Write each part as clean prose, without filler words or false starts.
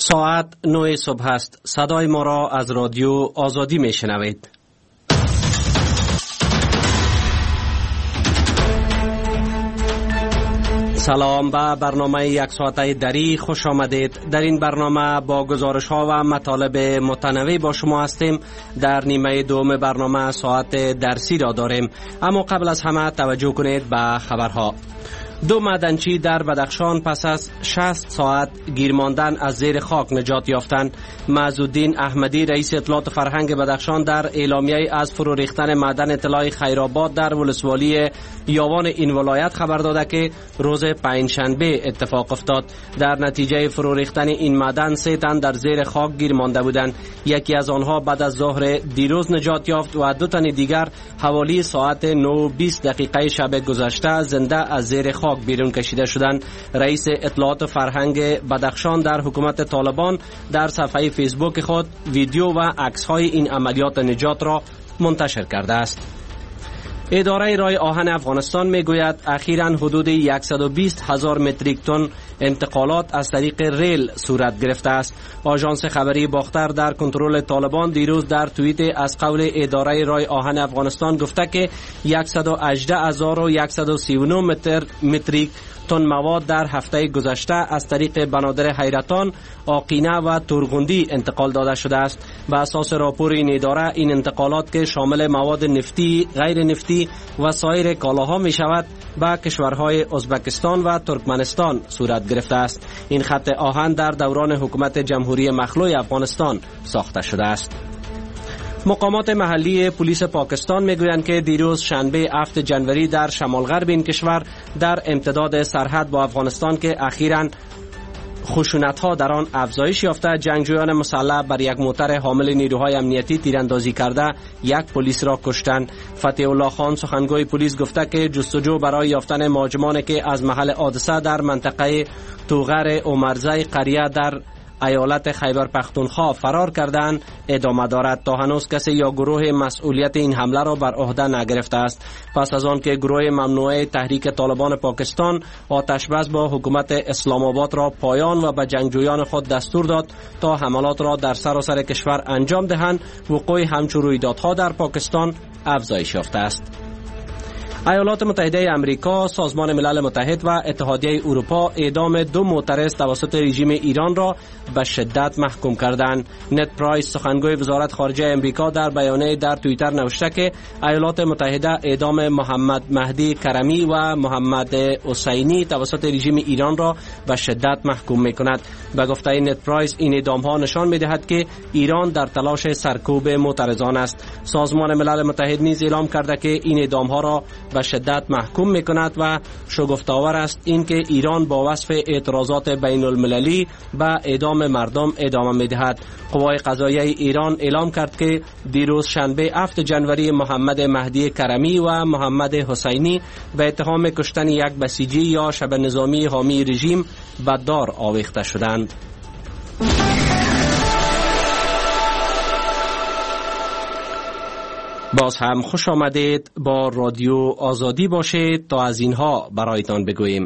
ساعت 9 صبح است. صدای ما را از رادیو آزادی می شنوید. سلام به برنامه یک ساعته دری خوش آمدید. در این برنامه با گزارش ها و مطالب متنوع با شما هستیم. در نیمه دوم برنامه ساعت درسی را داریم، اما قبل از همه توجه کنید به خبرها. 2 معدنچی در بدخشان پس از 60 ساعت گیر ماندن از زیر خاک نجات یافتند. معزالدین احمدی رئیس اطلاعات فرهنگ بدخشان در اعلامیه از فرو ریختن معدن طلای خیرآباد در ولسوالی یاوان این ولایت خبر داده که روز پنجشنبه اتفاق افتاد. در نتیجه فرو ریختن این معدن 3 تن در زیر خاک گیر مانده بودند. یکی از آنها بعد از ظهر دیروز نجات یافت و 2 تن دیگر حوالی ساعت 9:20 شب گذشته زنده از زیر خاک بیرون کشیده شدند. رئیس اطلاعات فرهنگ بدخشان در حکومت طالبان در صفحه فیسبوک خود ویدیو و عکس‌های این عملیات نجات را منتشر کرده است. اداره رای آهن افغانستان میگوید اخیراً حدود 120,000 متریک تن انتقالات از طریق ریل صورت گرفته است. آژانس خبری باختر در کنترل طالبان دیروز در توییت از قول اداره رای آهن افغانستان گفته که 118,139 متریک تن مواد در هفته گذشته از طریق بنادر حیرتان، آقینه و تورغندی انتقال داده شده است. به اساس راپور این اداره این انتقالات که شامل مواد نفتی، غیر نفتی و سایر کالاها می شود به کشورهای ازبکستان و ترکمنستان صورت گرفته است. این خط آهن در دوران حکومت جمهوری مخلوع افغانستان ساخته شده است. مقامات محلی پلیس پاکستان میگویند که دیروز شنبه 7 جنوری در شمال غرب این کشور در امتداد سرحد با افغانستان که اخیراً خشونت‌ها در آن افزایش یافته، جنگجویان مسلح بر یک موتر حامل نیروهای امنیتی تیراندازی کرده یک پلیس را کشتند. فتح الله خان سخنگوی پلیس گفته که جستجو برای یافتن مهاجمانی که از محل حادثه در منطقه توغر عمرزی قریه در ایالت خیبر پختونخوا فرار کردند ادامه دارد. تا هنوز کسی یا گروه مسئولیت این حمله را بر عهده نگرفته است. پس از آن که گروه ممنوعه تحریک طالبان پاکستان آتش بس با حکومت اسلام آباد را پایان و به جنگجویان خود دستور داد تا حملات را در سراسر کشور انجام دهند، وقوع همچون رویدادها در پاکستان افزایش یافته است. ایالات متحده آمریکا، سازمان ملل متحد و اتحادیه اروپا اعدام 2 معترض توسط رژیم ایران را به شدت محکوم کردند. نت پرایس سخنگوی وزارت خارجه آمریکا در بیانیه در توییتر نوشته که ایالات متحده اعدام محمد مهدی کرمی و محمد حسینی توسط رژیم ایران را به شدت محکوم می‌کند. به گفته نت پرایس این اعدام‌ها نشان می‌دهد که ایران در تلاش سرکوب معترضان است. سازمان ملل متحد نیز اعلام کرده که این اعدام‌ها را به شدت محکوم می‌کند و شگفت‌آور است اینکه ایران با وصف اعتراضات بین المللی به اعدام مردم ادامه می‌دهد. قوای قضاییه ایران اعلام کرد که دیروز شنبه 7 جنوری محمد مهدی کرمی و محمد حسینی به اتهام کشتن یک بسیجی یا شبه نظامی حامی رژیم به دار آویخته شدند. باز هم خوش آمدید. با رادیو آزادی باشید تا از اینها برایتان بگوییم.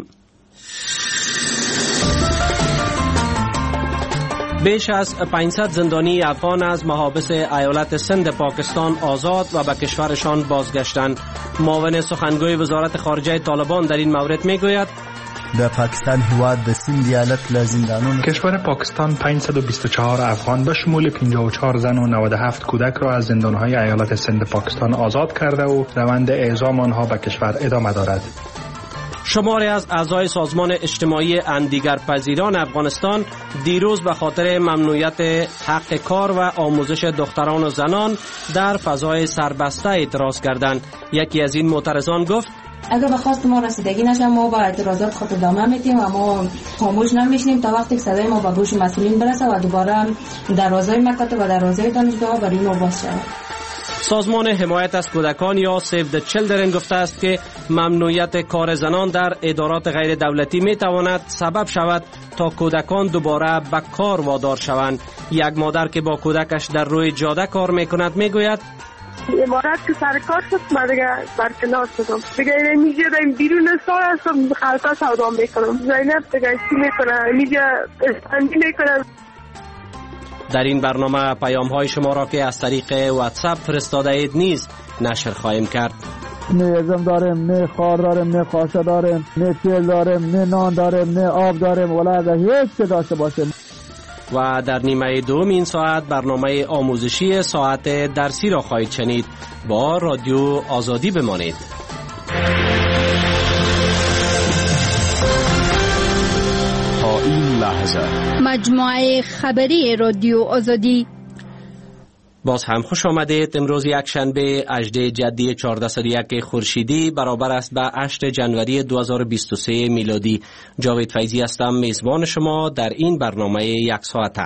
بیش از 500 زندانی افغان از محابس ایالت سند پاکستان آزاد و به کشورشان بازگشتند. معاون سخنگوی وزارت خارجه طالبان در این مورد میگوید در پاکستان هواد د سند ایالت له زندانونو کشور پاکستان 524 افغان به شمول 54 زن و 97 کودک را از زندانهای ایالت سند پاکستان آزاد کرده و روند اعزام آنها به کشور ادامه دارد. شماری از اعضای سازمان اجتماعی اندیگرپذیران افغانستان دیروز به خاطر ممنوعیت حق کار و آموزش دختران و زنان در فضای سربسته اعتراض کردند. یکی از این معترضان گفت اگر به خواست ما رسیدگی نشه ما با اعتراضات خود ادامه میدیم و ما خاموش نمیشیم تا وقتی که صدای ما به گوش مسئولین برسه و دوباره دروازه مکاتب و دروازه دانشگاه برای ما باز شود. سازمان حمایت از کودکان یا سیو د چیلدرن گفته است که ممنوعیت کار زنان در ادارات غیر دولتی می تواند سبب شود تا کودکان دوباره به کار وادار شوند. یک مادر که با کودکش در روی جاده کار می کند می گوید امارت که سر کار شد من دیگه برکنار شدم دیگه اینجا داریم بیرون سال هستم خلقه سودا میکنم زینب دیگه چی میکنه اینجا استندی میکنه. در این برنامه پیام های شما را که از طریق واتساپ فرستاده اید نیز نشر خواهیم کرد. نه ازم داریم، نه خار داریم، نه خاشه داریم، نه تیل داریم، نه نان داریم، نه آب داریم، ولی اگر هیچ چه داشته باشیم. و در نیمه دوم این ساعت برنامه آموزشی ساعت درسی را خواهید شنید. با رادیو آزادی بمانید. تا این لحظه مجموعه خبری رادیو آزادی. باز هم خوش آمدید. امروز یک شنبه 18 جدی 1401 خورشیدی برابر است به 8 جنوری 2023 میلادی. جاوید فیضی هستم، میزبان شما در این برنامه یک ساعته.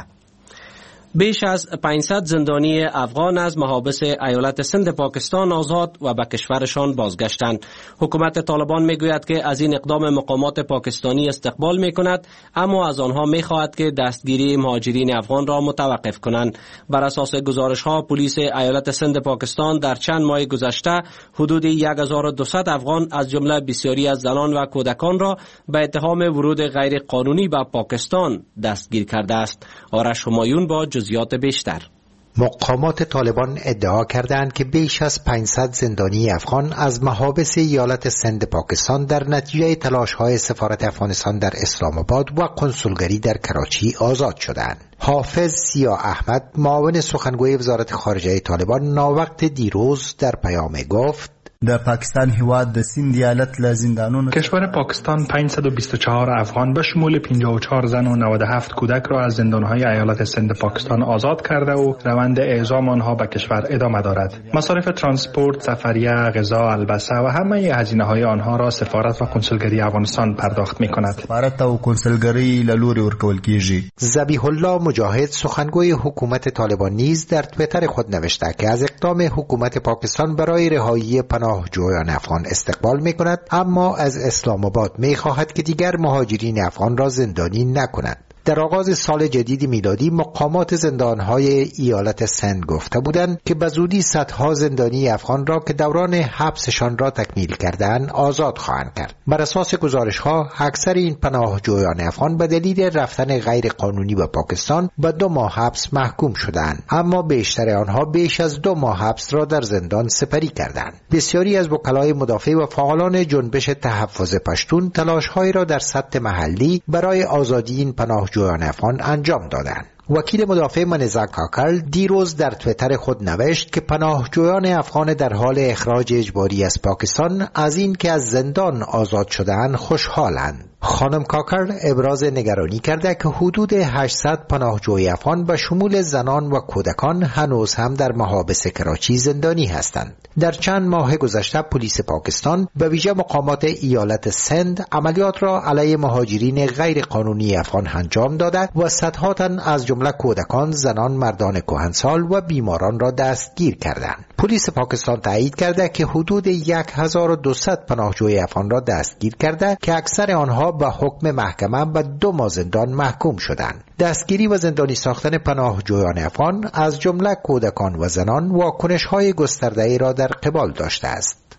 بیش از 500 زندانی افغان از محابس ایالت سند پاکستان آزاد و به کشورشان بازگشتند. حکومت طالبان میگوید که از این اقدام مقامات پاکستانی استقبال میکند، اما از آنها میخواهد که دستگیری مهاجرین افغان را متوقف کنند. بر اساس گزارش ها پلیس ایالت سند پاکستان در چند ماه گذشته حدود 1200 افغان از جمله بسیاری از زنان و کودکان را به اتهام ورود غیر قانونی به پاکستان دستگیر کرده است. آرش همایون با جزئیات بیشتر. مقامات طالبان ادعا کردند که بیش از 500 زندانی افغان از محابس ایالت سند پاکستان در نتیجه تلاش‌های سفارت افغانستان در اسلام آباد و کنسولگری در کراچی آزاد شدند. حافظ سیاه احمد، معاون سخنگوی وزارت خارجه طالبان، ناوقت دیروز در پیام گفت: در پاکستان هیواد د سند ایالت له زندانونو کشور پاکستان 524 افغان به شمول 54 زن و 97 کودک را از زندانهای ایالت سند پاکستان آزاد کرده و روند اعزام آنها به کشور ادامه دارد. مصارف ترانسپورت، سفریه، غذا، البسه و همه هزینه‌های آنها را سفارت و کنسولگری افغانستان پرداخت می‌کند. سفارت و کنسولگری له لوري ورکول کیږي. ذبیح الله مجاهد، سخنگوی حکومت طالبان، نیز در توییتر خود نوشته که از اقدام حکومت پاکستان برای رهایی پناهجویان افغان استقبال می‌کند، اما از اسلام آباد می‌خواهد که دیگر مهاجرین افغان را زندانی نکند. در آغاز سال جدید میلادی مقامات زندانهای ایالت سند گفته بودند که به زودی صدها زندانی افغان را که دوران حبسشان را تکمیل کردند آزاد خواهند کرد. بر اساس گزارش‌ها اکثر این پناهجویان افغان به دلیل رفتن غیر قانونی به پاکستان به 2 ماه حبس محکوم شدند، اما بیشتر آنها بیش از 2 ماه حبس را در زندان سپری کردند. بسیاری از وکلای مدافع و فعالان جنبش تحفظ پشتون تلاش‌هایی را در سطح محلی برای آزادی این پناهجویان افغان انجام دادند. وکیل مدافع منزا کاکل دیروز در توییتر خود نوشت که پناهجویان افغان در حال اخراج اجباری از پاکستان از این که از زندان آزاد شدند خوشحالند. خانم کاکر ابراز نگرانی کرده که حدود 800 پناهجوی افغان به شمول زنان و کودکان هنوز هم در محابس کراچی زندانی هستند. در چند ماه گذشته پلیس پاکستان به ویژه مقامات ایالت سند عملیات را علیه مهاجرین غیر قانونی افغان انجام داده و صدها تن از جمله کودکان، زنان، مردان کهنسال و بیماران را دستگیر کردند. پلیس پاکستان تایید کرده که حدود 1200 پناهجوی افغان را دستگیر کرده که اکثر آنها به حکم محکمه به 2 ماه زندان محکوم شدند. دستگیری و زندانی ساختن پناهجویان افغان از جمله کودکان و زنان واکنش‌های گسترده‌ای را در قبال داشته است.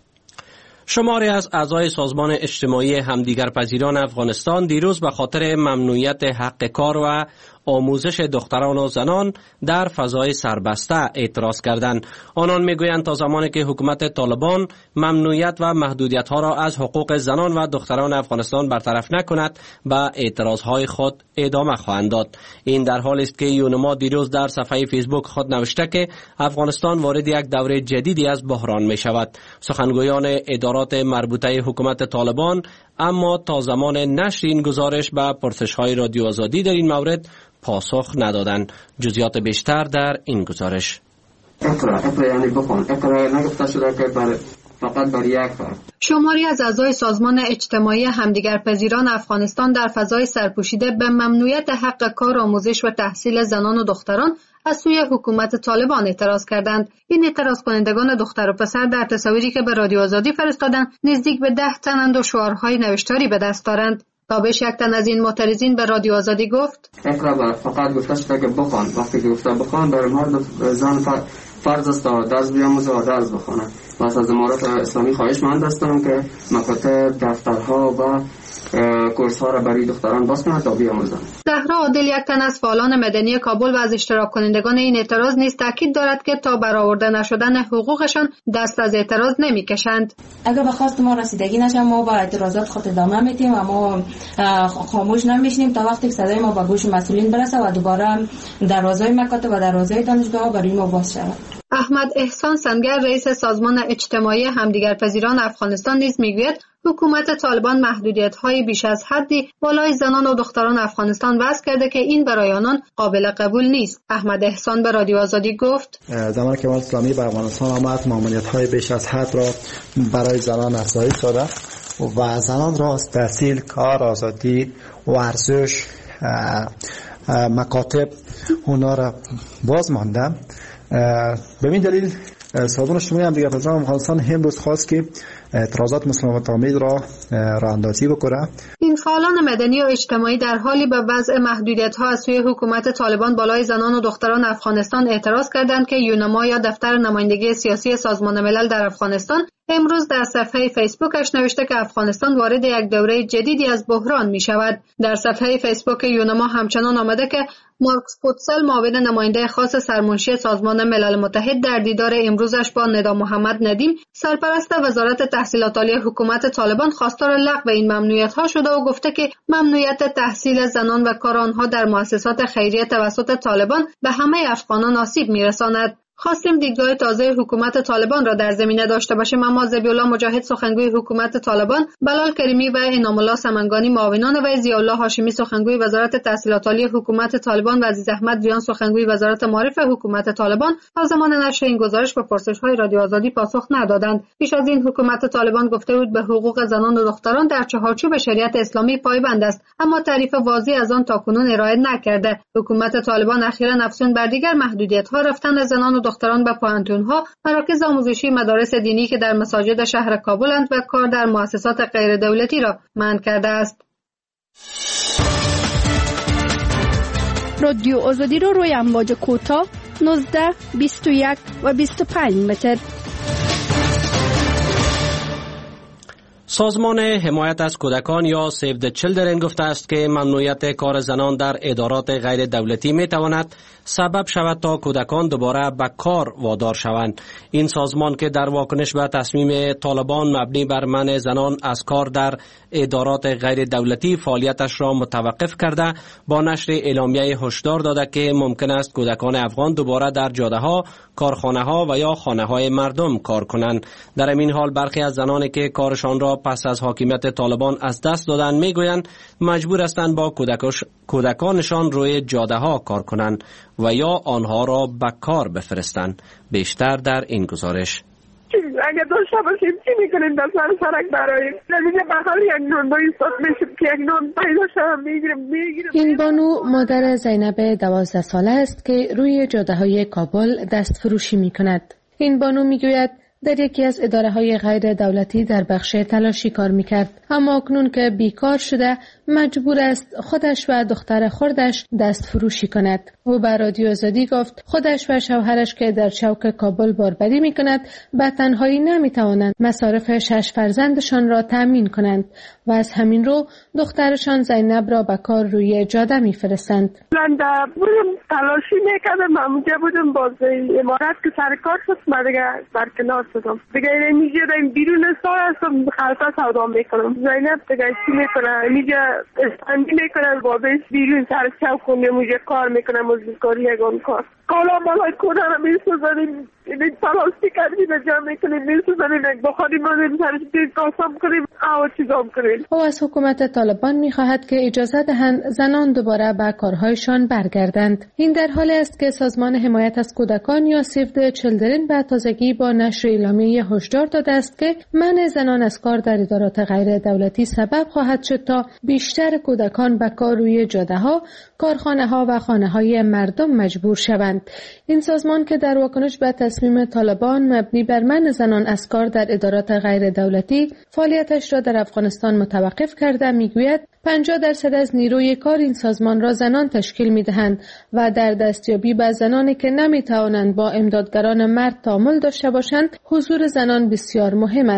شماری از اعضای سازمان اجتماعی همدیگرپذیران افغانستان دیروز به خاطر ممنوعیت حق کار و آموزش دختران و زنان در فضای سربسته اعتراض کردند. آنان میگویند تا زمانی که حکومت طالبان ممنوعیت و محدودیت‌ها را از حقوق زنان و دختران افغانستان برطرف نکند به اعتراضهای خود ادامه خواهند داد. این در حالی است که یونما دیروز در صفحه فیسبوک خود نوشته که افغانستان وارد یک دوره جدیدی از بحران می شود. سخنگویان ادارات مربوطه حکومت طالبان اما تا زمان نشر این گزارش به پرسش‌های رادیو آزادی در این مورد پاسخ ندادند. جزئیات بیشتر در این گزارش. اقرا یعنی بخون. اقرا نگفته شده که فقط بر یک فرد. شماری از اعضای سازمان اجتماعی همدیگرپذیران افغانستان در فضای سرپوشیده به ممنوعیت حق کار، آموزش و تحصیل زنان و دختران از سوی حکومت طالبان اعتراض کردند. این اعتراض کنندگان دختر و پسر در تصاویری که به رادیو آزادی فرستادند نزدیک به 10 تنند و شعارهای نوشتاری به دست دارند. تابش یک تن از این معترضین به رادیو آزادی گفت: اقرا فقط گفته شده که بخوان. وقتی که گفته بخوان برای مرد زن فرض است تا درس بیاموزه و درس بخونه. پس از امارات اسلامی خواهش مند هستم که مکاتب، دفترها و کورس ها را برای دختران باز کنند تا بیاموزند. زهرا عادل، یک تن از فعالان مدنی کابل و از اشتراک کنندگان این اعتراض نیز تاکید دارد که تا برآورده نشدن حقوقشان دست از اعتراض نمی‌کشند. اگر به خواست ما رسیدگی نشه ما با اعتراضات خود ادامه میدیم و ما خاموش نمیشیم تا وقتی که صدای ما به گوش مسئولین برسه و دوباره دروازهای مکاتب و دروازهای دانشگاه برای ما باز شود. احمد احسان سنگر، رئیس سازمان اجتماعی همدیگرپذیران افغانستان نیز میگوید حکومت طالبان محدودیت‌های بیش از حدی بالای زنان و دختران افغانستان وضع کرده که این برای آنان قابل قبول نیست. احمد احسان به رادیو آزادی گفت زمان که جمهوری اسلامی به افغانستان آمد ممنوعیت‌های بیش از حد را برای زنان افزایش داده و زنان را از تحصیل، کار، آزادی، ورزش، مکاتب اونا را باز مانده. به این دلیل سازمان اجتماعی همدیگرپذیران افغانستان امروز خواست که اعتراضات مسالمت‌آمیز را راه‌اندازی بکنه. این فعالان مدنی و اجتماعی در حالی به وضع محدودیت‌ها از سوی حکومت طالبان بالای زنان و دختران افغانستان اعتراض کردند که یونما یا دفتر نمایندگی سیاسی سازمان ملل در افغانستان امروز در صفحه فیسبوکش نوشته که افغانستان وارد یک دوره جدیدی از بحران می شود. در صفحه فیسبوک یونما همچنان آمده که مارکس پوتسل، معاون نماینده خاص سرمنشی سازمان ملل متحد، در دیدار امروزش با ندا محمد ندیم، سرپرست وزارت تحصیلات عالی حکومت طالبان، خواستار لغو این ممنوعیت‌ها شده و گفته که ممنوعیت تحصیل زنان و کار آنها در مؤسسات خیریه توسط طالبان به همه افغانان آسیب می‌رساند. خواستیم دیدگاه تازه حکومت طالبان را در زمینه داشته باشیم، اما ذبیح‌الله مجاهد، سخنگوی حکومت طالبان، بلال کریمی و انعام الله سمنگانی، معاونان وی، ضیاءالله هاشمی، سخنگوی وزارت تحصیلات عالی حکومت طالبان و عزیز احمد ریان، سخنگوی وزارت معارف حکومت طالبان، تا زمان نشر این گزارش به پرسش‌های رادیو آزادی پاسخ ندادند. پیش از این حکومت طالبان گفته بود به حقوق زنان و دختران در چارچوب شریعت اسلامی پایبند است، اما تعریف واضحی از آن تاکنون ارائه نکرده. حکومت طالبان اخیراً افزون بر دیگر محدودیت‌ها رفتن زنان و دختران به پوهنتون‌ها، مراکز آموزشی، مدارس دینی که در مساجد شهر کابلند و کار در مؤسسات غیر دولتی را منع کرده است. رادیو آزادی را روی امواج کوتاه 19, 21 و 25 متر. سازمان حمایت از کودکان یا سیو د چیلدرن گفته است که ممنوعیت کار زنان در ادارات غیر دولتی می تواند سبب شود تا کودکان دوباره به کار وادار شوند. این سازمان که در واکنش به تصمیم طالبان مبنی بر منع زنان از کار در ادارات غیر دولتی فعالیتش را متوقف کرده، با نشر اعلامیه هشدار داده که ممکن است کودکان افغان دوباره در جاده‌ها، کارخانه‌ها و یا خانه‌های مردم کار کنند. در این حال برخی از زنانی که کارشان را پس از حاکمیت طالبان از دست دادن میگویند مجبور هستند با کودکانشان روی جاده‌ها کار کنند و یا آنها را به کار بفرستند. بیشتر در این گزارش. اگه داشته باشیم چی میکنیم در سرک برای نمیگه به حال یک نان با ایستاد میشیم که یک نان پیدا شما میگیریم. این بانو مادر زینب 12 ساله است که روی جاده‌های کابل دست فروشی میکند. این بانو میگوید در یکی از اداره‌های غیر دولتی در بخش تلاشی کار میکرد، اما اکنون که بیکار شده مجبور است خودش و دختر خردش دست فروشی کند. او به رادیو آزادی گفت خودش و شوهرش که در چوک کابل باربری میکند به تنهایی نمیتوانند مصارف 6 فرزندشان را تأمین کنند و از همین رو دخترشان زینب را به کار روی جاده میفرستند. من بودم تلاشی میکردم، من اونجا بودم باز امارت که سر کار شد، من دیگه برکنار شدم دیگه. اینجا بیرون سال هستم، خلطه سودا میکنم. زینب دیگه چی میکنه اینجا استندی میکنه، بابش بیرون سر چوک کنیم اونجا کار میکنم، مزدورکاری یگان کار. کالا مالای کونه رو میسوزنیم، این پلاستیک هرچی به جا میکنیم میسوزنیم، بخوریم رو سرش دید قاسم کنیم، آو چیزام کنیم. او از حکومت طالبان میخواهد که اجازه دهند زنان دوباره به کارهایشان برگردند. این در حالی است که سازمان حمایت از کودکان یا سیو د چیلدرن به تازگی با نشر اعلامیه هشدار داده است که منع زنان از کار در ادارات غیر دولتی سبب خواهد شد تا بیشتر کودکان به کار روی جاده‌ها، کارخانه‌ها و خانه‌های مردم مجبور شوند. این سازمان که در واکنش به تصمیم طالبان مبنی بر منع زنان از کار در ادارات غیر دولتی فعالیتش را در افغانستان متوقف کرده میگوید 50% از نیروی کار این سازمان را زنان تشکیل میدهند و در دستیابی به زنانی که نمیتوانند با امدادگران مرد تعامل داشته باشند حضور زنان بسیار مهم است.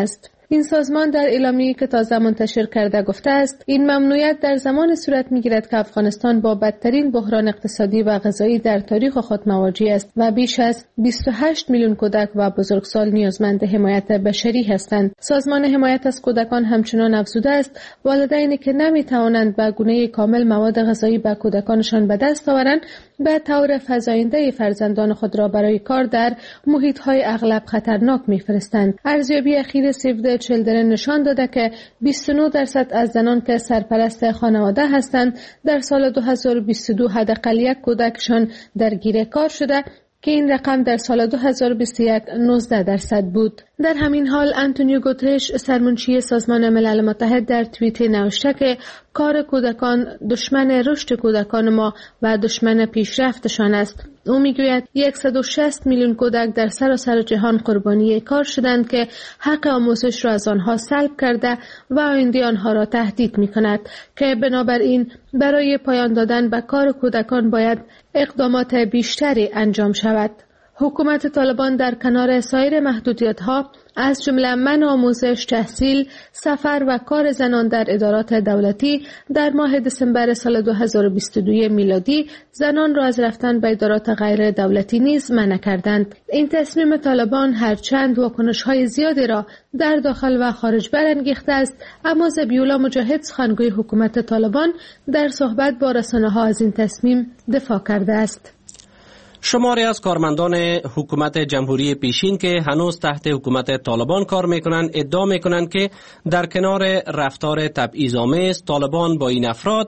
این سازمان در اعلامیه‌ای که تازه منتشر کرده گفته است این ممنوعیت در زمان صورت می‌گیرد که افغانستان با بدترین بحران اقتصادی و غذایی در تاریخ خود مواجه است و بیش از 28 میلیون کودک و بزرگسال نیازمند حمایت بشری هستند. سازمان حمایت از کودکان همچنان افزوده است والدینی که نمی‌توانند به گونه کامل مواد غذایی به کودکانشان به دست آورند به طور فزاینده فرزندان خود را برای کار در محیط‌های اغلب خطرناک می‌فرستند. ارزیابی اخیر سیو د چیلدرن نشان داده که 29% از زنان که سرپرست خانواده هستند در سال 2022 حداقل یک کودکشان درگیر کار شده که این رقم در سال 2021 19% بود. در همین حال انتونیو گوترش سرمنشی سازمان ملل متحد در توییت نوشته که کار کودکان دشمن رشد کودکان ما و دشمن پیشرفتشان است. او میگوید 160 میلیون کودک در سراسر جهان قربانی کار شدند که حق آموزش را از آنها سلب کرده و آینده آنها را تهدید می‌کند که بنابراین برای پایان دادن به کار کودکان باید اقدامات بیشتری انجام شود. حکومت طالبان در کنار سایر محدودیت‌ها از جمله منع آموزش، تحصیل، سفر و کار زنان در ادارات دولتی در ماه دسامبر سال 2022 میلادی زنان را از رفتن به ادارات غیر دولتی نیز منع کردند. این تصمیم طالبان هرچند واکنش‌های زیادی را در داخل و خارج برانگیخته است، اما ذبیح‌الله مجاهد سخنگوی حکومت طالبان در صحبت با رسانه‌ها از این تصمیم دفاع کرده است. شماری از کارمندان حکومت جمهوری پیشین که هنوز تحت حکومت طالبان کار میکنند ادعا میکنند که در کنار رفتار تبعیض‌آمیز طالبان با این افراد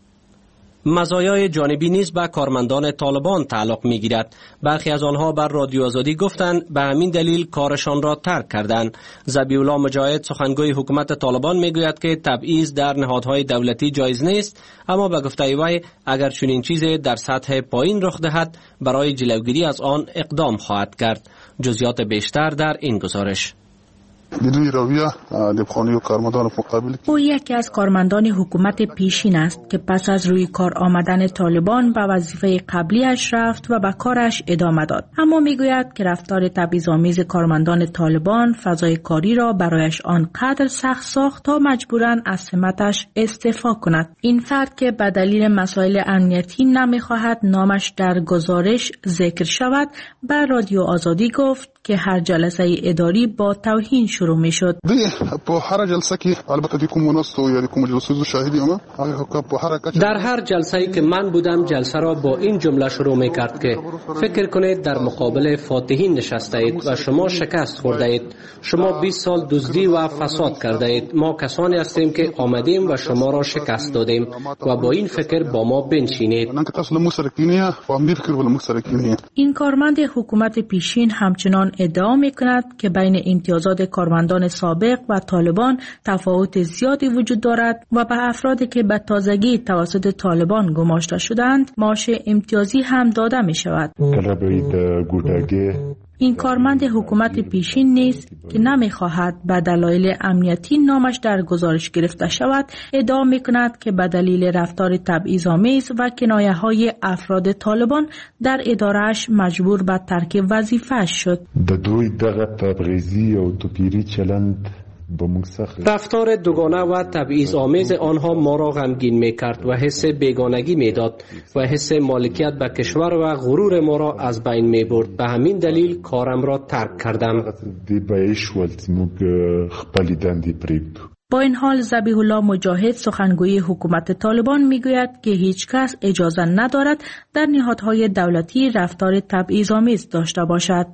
مزایای جانبی نیز به کارمندان طالبان تعلق میگیرد. برخی از آنها بر رادیو آزادی گفتند به همین دلیل کارشان را ترک کردند. ذبیح‌الله مجاهد سخنگوی حکومت طالبان میگوید که تبعیض در نهادهای دولتی جایز نیست، اما به گفته وی اگر چنین چیزی در سطح پایین رخ دهد برای جلوگیری از آن اقدام خواهد کرد. جزئیات بیشتر در این گزارش. او یکی از کارمندان حکومت پیشین است که پس از روی کار آمدن طالبان به وظیفه قبلیش رفت و به کارش ادامه داد، اما میگوید که رفتار تبعیض‌آمیز کارمندان طالبان فضای کاری را برایش آنقدر سخت ساخت تا مجبوراً از سمتش استعفا کند. این فرد که به دلیل مسائل امنیتی نمیخواهد نامش در گزارش ذکر شود به رادیو آزادی گفت که هر جلسه اداری با توهین شروع می شد. در هر جلسه‌ای که من بودم جلسه را با این جمله شروع می کرد که فکر کنید در مقابل فاتحین نشسته اید و شما شکست خورده اید. شما 20 سال دزدی و فساد کرده اید. ما کسانی هستیم که آمدیم و شما را شکست دادیم و با این فکر با ما بنشینید. این کارمند حکومت پیشین همچنان ادعا می‌کند که بین امتیازات کارمندان سابق و طالبان تفاوت زیادی وجود دارد و به افرادی که به تازگی توسط طالبان گماشته شدند معاش امتیازی هم داده می‌شود. این کارمند حکومت پیشین نیز که نمی‌خواهد به دلایل امنیتی نامش در گزارش گرفته شود ادعا می‌کند که به دلیل رفتار تبعیض‌آمیز و کنایه‌های افراد طالبان در اداره‌اش مجبور به ترک وظیفه‌اش شد. رفتار دوگانه و تبعیض‌آمیز آنها ما را غمگین می‌کرد و حس بیگانگی می‌داد و حس مالکیت به کشور و غرور ما را از بین می‌برد. به همین دلیل کارم را ترک کردم. با این حال ذبیح‌الله مجاهد سخنگوی حکومت طالبان میگوید که هیچ کس اجازه ندارد در نهادهای دولتی رفتار تبعیض‌آمیز داشته باشد.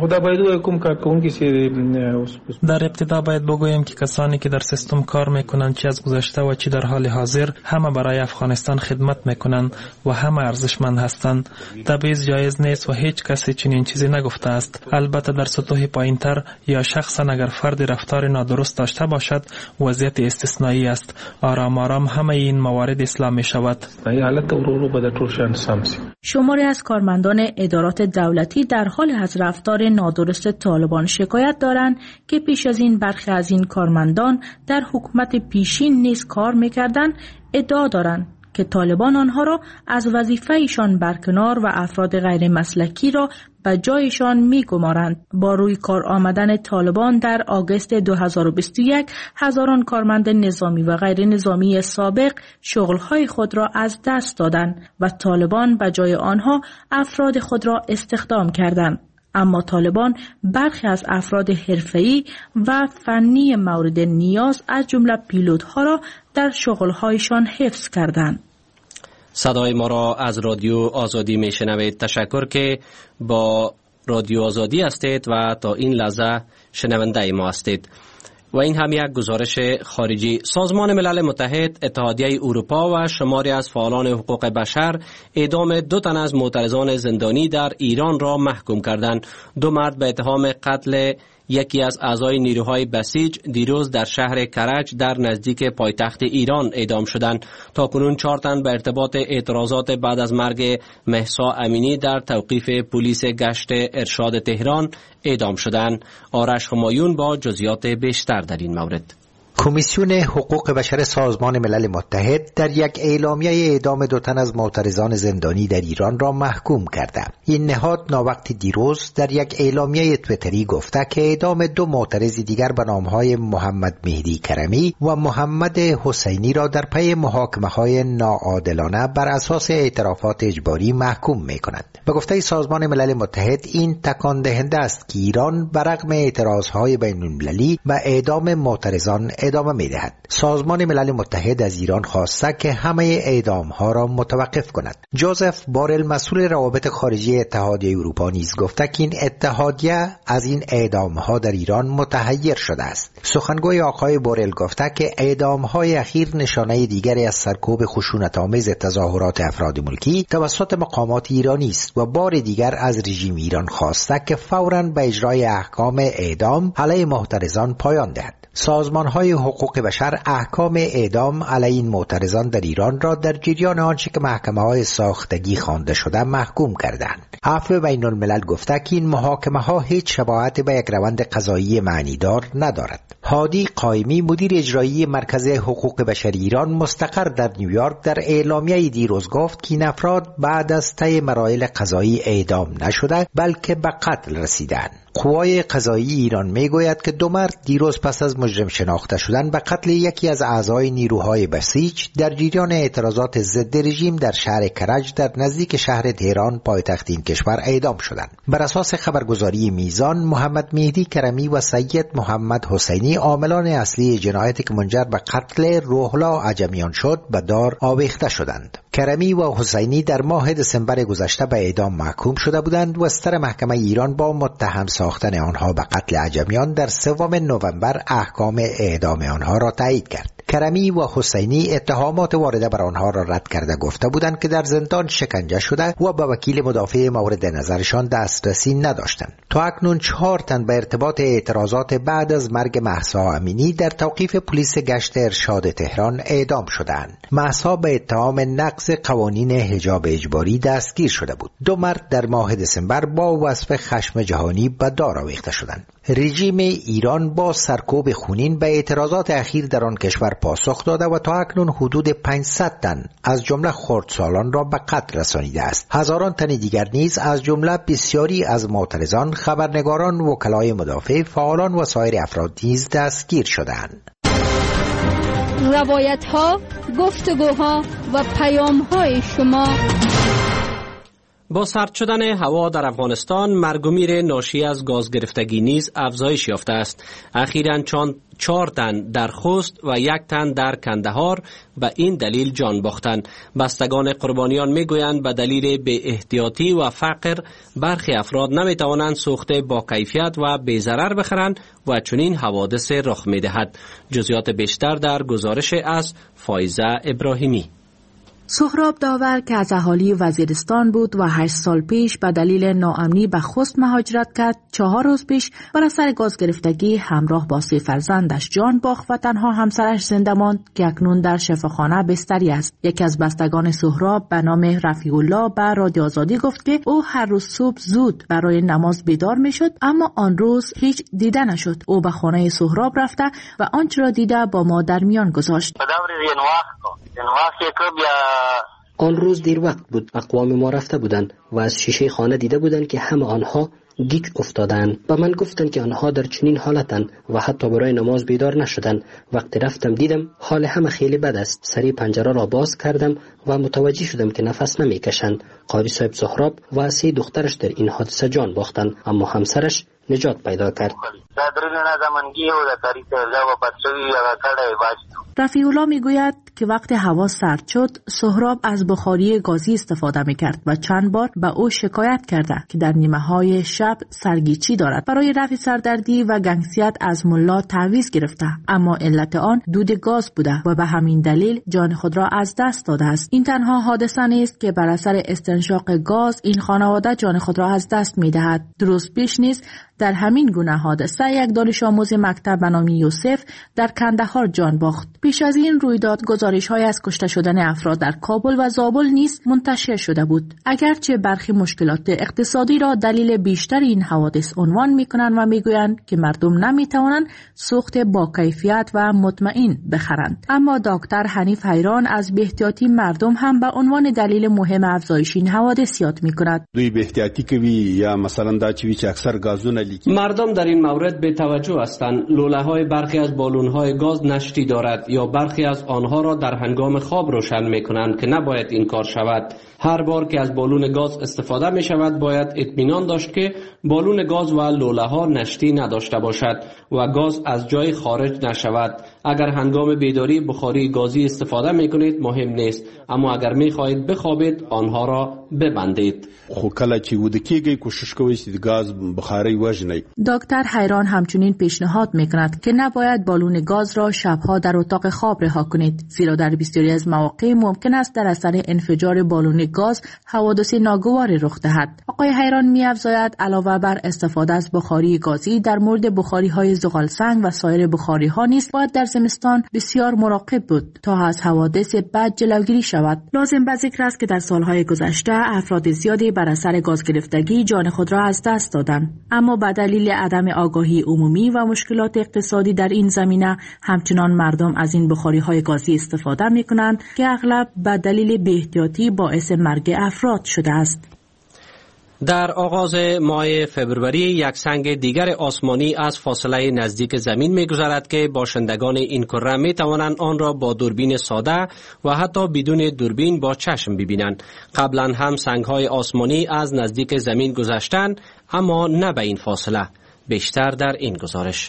در ابتدا باید بگویم که کسانی که در سیستم کار میکنند چه از گذشته و چه در حال حاضر همه برای افغانستان خدمت میکنند و همه ارزشمند هستند. تبعیض جایز نیست و هیچ کسی چنین چیزی نگفته است. البته در سطوح پایینتر یا شخصا اگر فرد رفتار نادرست داشته باشد وضعیت استثنایی است. آرام آرام همه این موارد اصلاح می شود. شماری از کارمندان ادارات دولتی در حال از رفتار نادرست طالبان شکایت دارند که پیش از این برخی از این کارمندان در حکومت پیشین نیز کار می‌کردند. ادعا دارند که طالبان آنها را از وظیفه‌شان برکنار و افراد غیر مسلکی را به جایشان می‌گمارند. با روی کار آمدن طالبان در آگوست 2021 هزاران کارمند نظامی و غیر نظامی سابق شغل‌های خود را از دست دادند و طالبان به جای آنها افراد خود را استخدام کردند. اما طالبان برخی از افراد حرفه‌ای و فنی مورد نیاز از جمله پیلوت‌ها را در شغل‌هایشان حفظ کردند. صدای ما را از رادیو آزادی میشنوید. تشکر که با رادیو آزادی هستید و تا این لحظه شنونده ما هستید. و این هم یک گزارش خارجی. سازمان ملل متحد، اتحادیه اروپا و شماری از فعالان حقوق بشر اعدام 2 تن از معترضان زندانی در ایران را محکوم کردند. 2 مرد به اتهام قتل یکی از اعضای نیروهای بسیج دیروز در شهر کرج در نزدیک پایتخت ایران اعدام شدند. تاکنون 4 تن به ارتباط اعتراضات بعد از مرگ مهسا امینی در توقیف پلیس گشت ارشاد تهران اعدام شدند. آرش همایون با جزئیات بیشتر در این مورد. کمیسیون حقوق بشر سازمان ملل متحد در یک اعلامیه اعدام 2 تن از معترضان زندانی در ایران را محکوم کرده. این نهاد ناوقت دیروز در یک اعلامیه تویتری گفته که اعدام 2 معترض دیگر به نامهای محمد مهدی کرمی و محمد حسینی را در پی محاکمه‌های ناعادلانه بر اساس اعترافات اجباری محکوم می‌کند. به گفته سازمان ملل متحد این تکان دهنده است که ایران برغم اعتراضهای بین‌المللی و اعدام معترضان ادامه می‌دهد. سازمان ملل متحد از ایران خواسته که همه اعدام‌ها را متوقف کند. جوزف بارل مسئول روابط خارجی اتحادیه اروپا نیز گفته که این اتحادیه از این اعدام‌ها در ایران متحیر شده است. سخنگوی آقای بارل گفته که اعدام‌های اخیر نشانه دیگری از سرکوب خشونت‌آمیز تظاهرات افراد ملکی توسط مقامات ایرانی است و بار دیگر از رژیم ایران خواسته که فوراً به اجرای احکام اعدام علیه معترضان پایان دهد. سازمان‌های حقوق بشر احکام اعدام علیه این معترضان در ایران را در جریان آنچه که محکمه‌های ساختگی خوانده شده محکوم کردند. عفو بین الملل گفته که این محاکمه‌ها هیچ شباهت به یک روند قضایی معنیدار ندارد. هادی قائمی مدیر اجرایی مرکز حقوق بشر ایران مستقر در نیویورک در اعلامیه دیروز گفت که این افراد بعد از طی مراحل قضایی اعدام نشده بلکه به قتل رسیدند. قوای قضایی ایران میگوید که 2 مرد دیروز پس از مجرم شناخته شدن به قتل یکی از اعضای نیروهای بسیج در جریان اعتراضات ضد رژیم در شهر کرج در نزدیک شهر تهران پایتخت این کشور اعدام شدند. بر اساس خبرگزاری میزان، محمد مهدی کرمی و سید محمد حسینی عاملان اصلی جنایتی که منجر به قتل روحلا عجمیان شد به دار آویخته شدند. کرمی و حسینی در ماه دسامبر گذشته به اعدام محکوم شده بودند و ستر محکمه ایران با متهم ساختن آنها به قتل عجمیان در 3 نوامبر احکام اعدام آنها را تایید کرد. کرمی و حسینی اتهامات وارده بر آنها را رد کرده گفته بودند که در زندان شکنجه شده و به وکیل مدافع مورد نظرشان دسترسی نداشتند. تا اکنون 4 تن به ارتباط اعتراضات بعد از مرگ مهسا امینی در توقیف پلیس گشت ارشاد تهران اعدام شدند. مهسا به اتهام نقض قوانین حجاب اجباری دستگیر شده بود. 2 مرد در ماه دسامبر با وصف خشم جهانی به دار آویخته شدند. رژیم ایران با سرکوب خونین به اعتراضات اخیر در آن کشور پاسخ داده و تا اکنون حدود 500 تن از جمله خردسالان را به قتل رسانیده است. هزاران تن دیگر نیز از جمله بسیاری از معترضان، خبرنگاران، وکلای مدافع، فعالان و سایر افراد نیز دستگیر شدند. روایت‌ها، گفتگوها و پیام‌های شما. با سرد شدن هوا در افغانستان، مرگ و میر ناشی از گاز گرفتگی نیز افزایش یافته است. اخیراً 4 تن در خوست و 1 تن در کندهار به این دلیل جان باختند. بستگان قربانیان میگویند به دلیل بی احتیاطی و فقر برخی افراد نمیتوانند سوخته با کیفیت و بی ضرر بخرند و چنین حوادث رخ میدهد. جزئیات بیشتر در گزارش از فایزه ابراهیمی. سهراب داور که از اهالی وزیرستان بود و 8 سال پیش به دلیل ناامنی به خوست مهاجرت کرد، 4 روز پیش بر اثر گاز گرفتگی همراه با 3 فرزندش جان باخت و تنها همسرش زنده ماند که اکنون در شفاخانه بستری است. یکی از بستگان سهراب به نام رفیع الله به رادیو آزادی گفت که او هر روز صبح زود برای نماز بیدار میشد، اما آن روز هیچ دیده نشد. او به خانه سهراب رفته و آنچه را دیده با ما در میان گذاشت. این وقت که بیا آن روز دیر وقت بود. اقوام ما رفته بودند و از شیشه خانه دیده بودند که همه آنها گیج افتادند. و من گفتند که آنها در چنین حالتند و حتی برای نماز بیدار نشدند. وقتی رفتم دیدم حال همه خیلی بد است. سری پنجره را باز کردم و متوجه شدم که نفس نمیکشند. قاری صاحب سهراب و 3 دخترش در این حادثه جان باختند، اما همسرش نجات پیدا کرد. رفیع الله میگوید که وقتی هوا سرد شد، سهراب از بخاری گازی استفاده میکرد و چند بار به او شکایت کرده که در نیمه های شب سرگیچی دارد. برای رفع سردردی و گنگسیت از ملا تعویض گرفته، اما علت آن دود گاز بوده و به همین دلیل جان خود را از دست داده است. این تنها حادثه نیست که بر اثر استنشاق گاز این خانواده جان خود را از دست میدهد. درست پیش نیست در همین گونه حادثه یک دانش آموز مکتب به نام یوسف در کندهار جان باخت. پیش از این رویداد گزارش‌های از کشته شدن افراد در کابل و زابل نیز منتشر شده بود. اگرچه برخی مشکلات اقتصادی را دلیل بیشتر این حوادث عنوان می‌کنند و می‌گویند که مردم نمی‌توانند سوخت با کیفیت و مطمئن بخرند، اما دکتر حنیف حیران از بی‌احتیاطی مردم هم به عنوان دلیل مهم افزایش این حوادث یاد می‌کند. دوی بی‌احتیاطی کوي یا مثلا دا چې اکثر گازونه مردم در این مورد به توجه هستند. لوله‌های برخی از بالون‌های گاز نشتی دارد یا برخی از آنها را در هنگام خواب روشن می‌کنند که نباید این کار شود. هر بار که از بالون گاز استفاده می شود باید اطمینان داشت که بالون گاز و لوله‌ها نشتی نداشته باشد و گاز از جای خارج نشود. اگر هنگام بیداری بخاری گازی استفاده می کنید مهم نیست، اما اگر می خواهید بخوابید آنها را ببندید. خو کله چې ود کېږي کوشش کوئ چې گاز بخاری وژنئ. دکتر حیران همچنین پیشنهاد میکند که نباید بالون گاز را شبها در اتاق خواب رها کنید، زیرا در بسیاری از مواقع ممکن است در اثر انفجار بالون گاز حوادث ناگواری رخ دهد. آقای حیران می‌افزاید علاوه بر استفاده از بخاری گازی در مورد بخاری‌های زغال سنگ و سایر بخاری‌ها نیز باید در زمستان بسیار مراقب بود تا از حوادث بد جلوگیری شود. لازم به ذکر است که در سالهای گذشته افراد زیادی بر اثر گاز گرفتگی جان خود را از دست دادند، اما به دلیل عدم آگاهی عمومی و مشکلات اقتصادی در این زمینه همچنان مردم از این بخاری‌های گازی استفاده می‌کنند که اغلب به دلیل بی‌احتیاطی باعث مرگ افراد شده است. در آغاز ماه فبروری یک سنگ دیگر آسمانی از فاصله نزدیک زمین می‌گذرد که باشندگان این کره می‌توانند آن را با دوربین ساده و حتی بدون دوربین با چشم ببینند. قبلا هم سنگ‌های آسمانی از نزدیک زمین گذشتند، اما نه به این فاصله. بیشتر در این گزارش.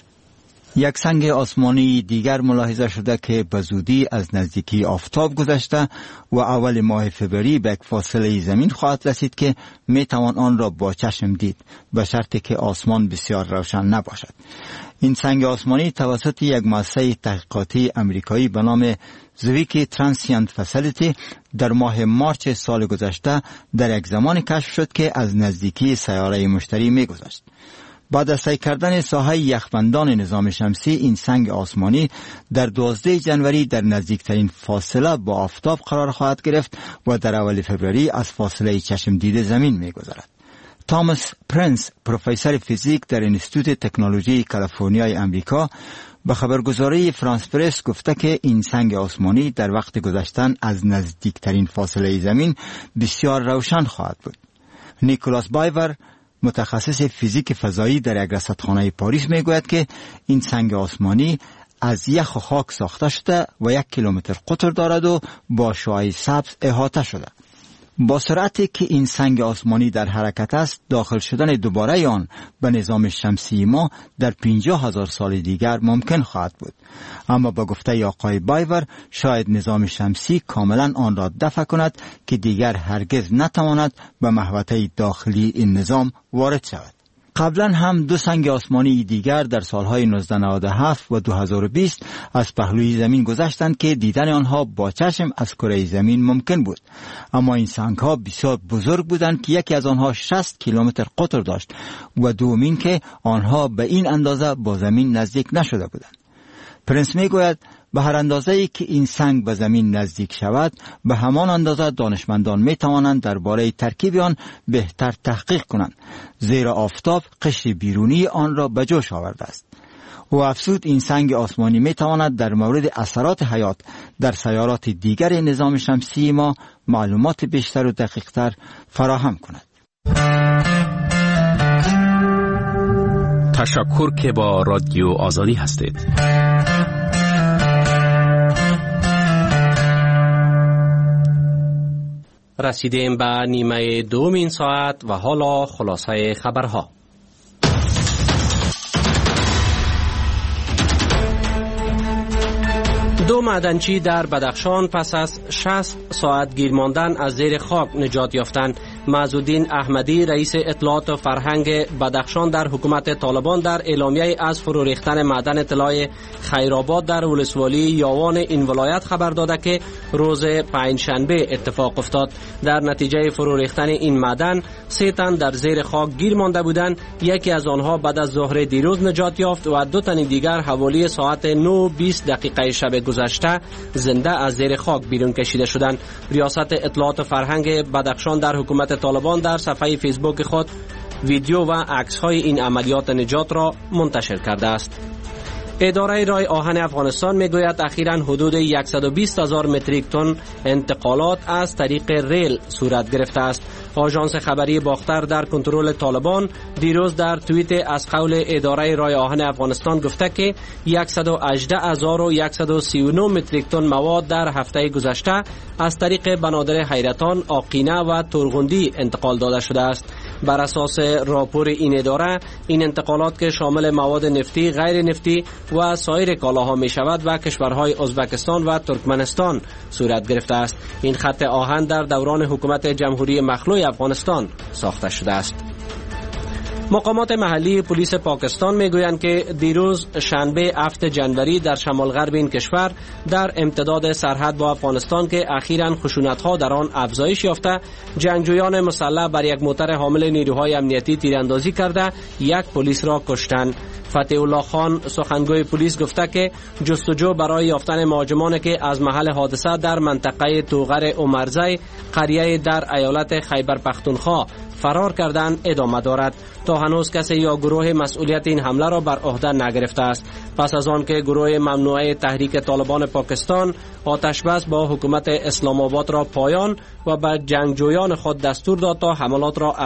یک سنگ آسمانی دیگر ملاحظه شده که به زودی از نزدیکی آفتاب گذشته و اول ماه فوریه به یک فاصله زمین خواهد رسید که می توان آن را با چشم دید، به شرطی که آسمان بسیار روشن نباشد. این سنگ آسمانی توسط یک مؤسسه تحقیقاتی امریکایی به نام زویکی ترانسیانت فسیلیتی در ماه مارچ سال گذشته در یک زمان کشف شد که از نزدیکی سیاره مشتری می گذشت. بعد از طی کردن ساحه یخبندان نظام شمسی، این سنگ آسمانی در 12 جنوری در نزدیکترین فاصله با آفتاب قرار خواهد گرفت و در اول فوریه از فاصله چشم دیده زمین می گذرد. تامس پرنس، پروفسور فیزیک در انستیتوت تکنولوژی کالیفرنیای امریکا، به خبرگزاری فرانس پرس گفته که این سنگ آسمانی در وقت گذشتن از نزدیکترین فاصله زمین بسیار روشن خواهد بود. نیکولاس بایور، متخصص فیزیک فضایی در یک رصدخانه پاریس میگوید که این سنگ آسمانی از یخ و خاک ساخته شده و 1 کیلومتر قطر دارد و با شعاع سبز احاطه شده. با سرعتی که این سنگ آسمانی در حرکت است، داخل شدن دوباره آن به نظام شمسی ما در 50,000 سال دیگر ممکن خواهد بود. اما با گفته آقای بایور شاید نظام شمسی کاملا آن را دفع کند که دیگر هرگز نتواند به محوطه داخلی این نظام وارد شود. قبلا هم 2 سنگ آسمانی دیگر در سالهای 1997 و 2020 از پهلوی زمین گذشتند که دیدن آنها با چشم از کره زمین ممکن بود، اما این سنگ‌ها بسیار بزرگ بودند که یکی از آنها 60 کیلومتر قطر داشت و دومین که آنها به این اندازه با زمین نزدیک نشده بودند. پرنس میگوید به هر اندازه‌ای که این سنگ به زمین نزدیک شود، به همان اندازه دانشمندان می توانند درباره ترکیب آن بهتر تحقیق کنند، زیرا آفتاب قشر بیرونی آن را به جوش آورده است. و افزود این سنگ آسمانی می تواند در مورد اثرات حیات در سیارات دیگر نظام شمسی ما معلومات بیشتر و دقیقتر فراهم کند. تشکر که با رادیو آزادی هستید. رسیدیم به نیمه دومین ساعت و حالا خلاصه خبرها. دو معدنچی در بدخشان پس از 60 ساعت گیر ماندن از زیر خاک نجات یافتند. معزالدین احمدی رئیس اطلاعات و فرهنگ بدخشان در حکومت طالبان در اعلامیه از فرو ریختن معدن طلای خیرآباد در ولسوالی یاوان این ولایت خبر داده که روز پنجشنبه اتفاق افتاد. در نتیجه فرو ریختن این معدن 3 تن در زیر خاک گیر مانده بودند. یکی از آنها بعد از ظهر دیروز نجات یافت و 2 تن دیگر حوالی ساعت 9:20 شب گذشته زنده از زیر خاک بیرون کشیده شدند. ریاست اطلاعات و فرهنگ بدخشان در حکومت طالبان در صفحه فیسبوک خود ویدیو و عکس‌های این عملیات نجات را منتشر کرده است. اداره رای آهن افغانستان میگوید اخیراً حدود 120,000 متریک تن انتقالات از طریق ریل صورت گرفته است. آژانس خبری باختر در کنترل طالبان دیروز در توییت از قول اداره رای آهن افغانستان گفته که 118,139 متریک تن مواد در هفته گذشته از طریق بنادر حیرتان، آقینه و تورغندی انتقال داده شده است. بر اساس راپور این اداره این انتقالات که شامل مواد نفتی، غیر نفتی و سایر کالاها می شود و کشورهای ازبکستان و ترکمنستان صورت گرفته است. این خط آهن در دوران حکومت جمهوری مخلوع افغانستان ساخته شده است. مقامات محلی پلیس پاکستان میگویند که دیروز شنبه 7 جنوری در شمال غرب این کشور در امتداد سرحد با افغانستان که اخیراً خشونت‌ها در آن افزایش یافته، جنگجویان مسلح بر یک موتر حامل نیروهای امنیتی تیراندازی کرده 1 پلیس را کشتند. فتح الله خان سخنگوی پلیس گفته که جستجو برای یافتن مهاجمانی که از محل حادثه در منطقه توغر عمرزی قریه در ایالت خیبر پختونخوا فرار کردن ادامه دارد. تا هنوز کسی یا گروه مسئولیت این حمله را بر عهده نگرفته است. پس از آن که گروه ممنوعه تحریک طالبان پاکستان آتشبس با حکومت اسلام آباد را پایان و به جنگجویان خود دستور داد تا حملات را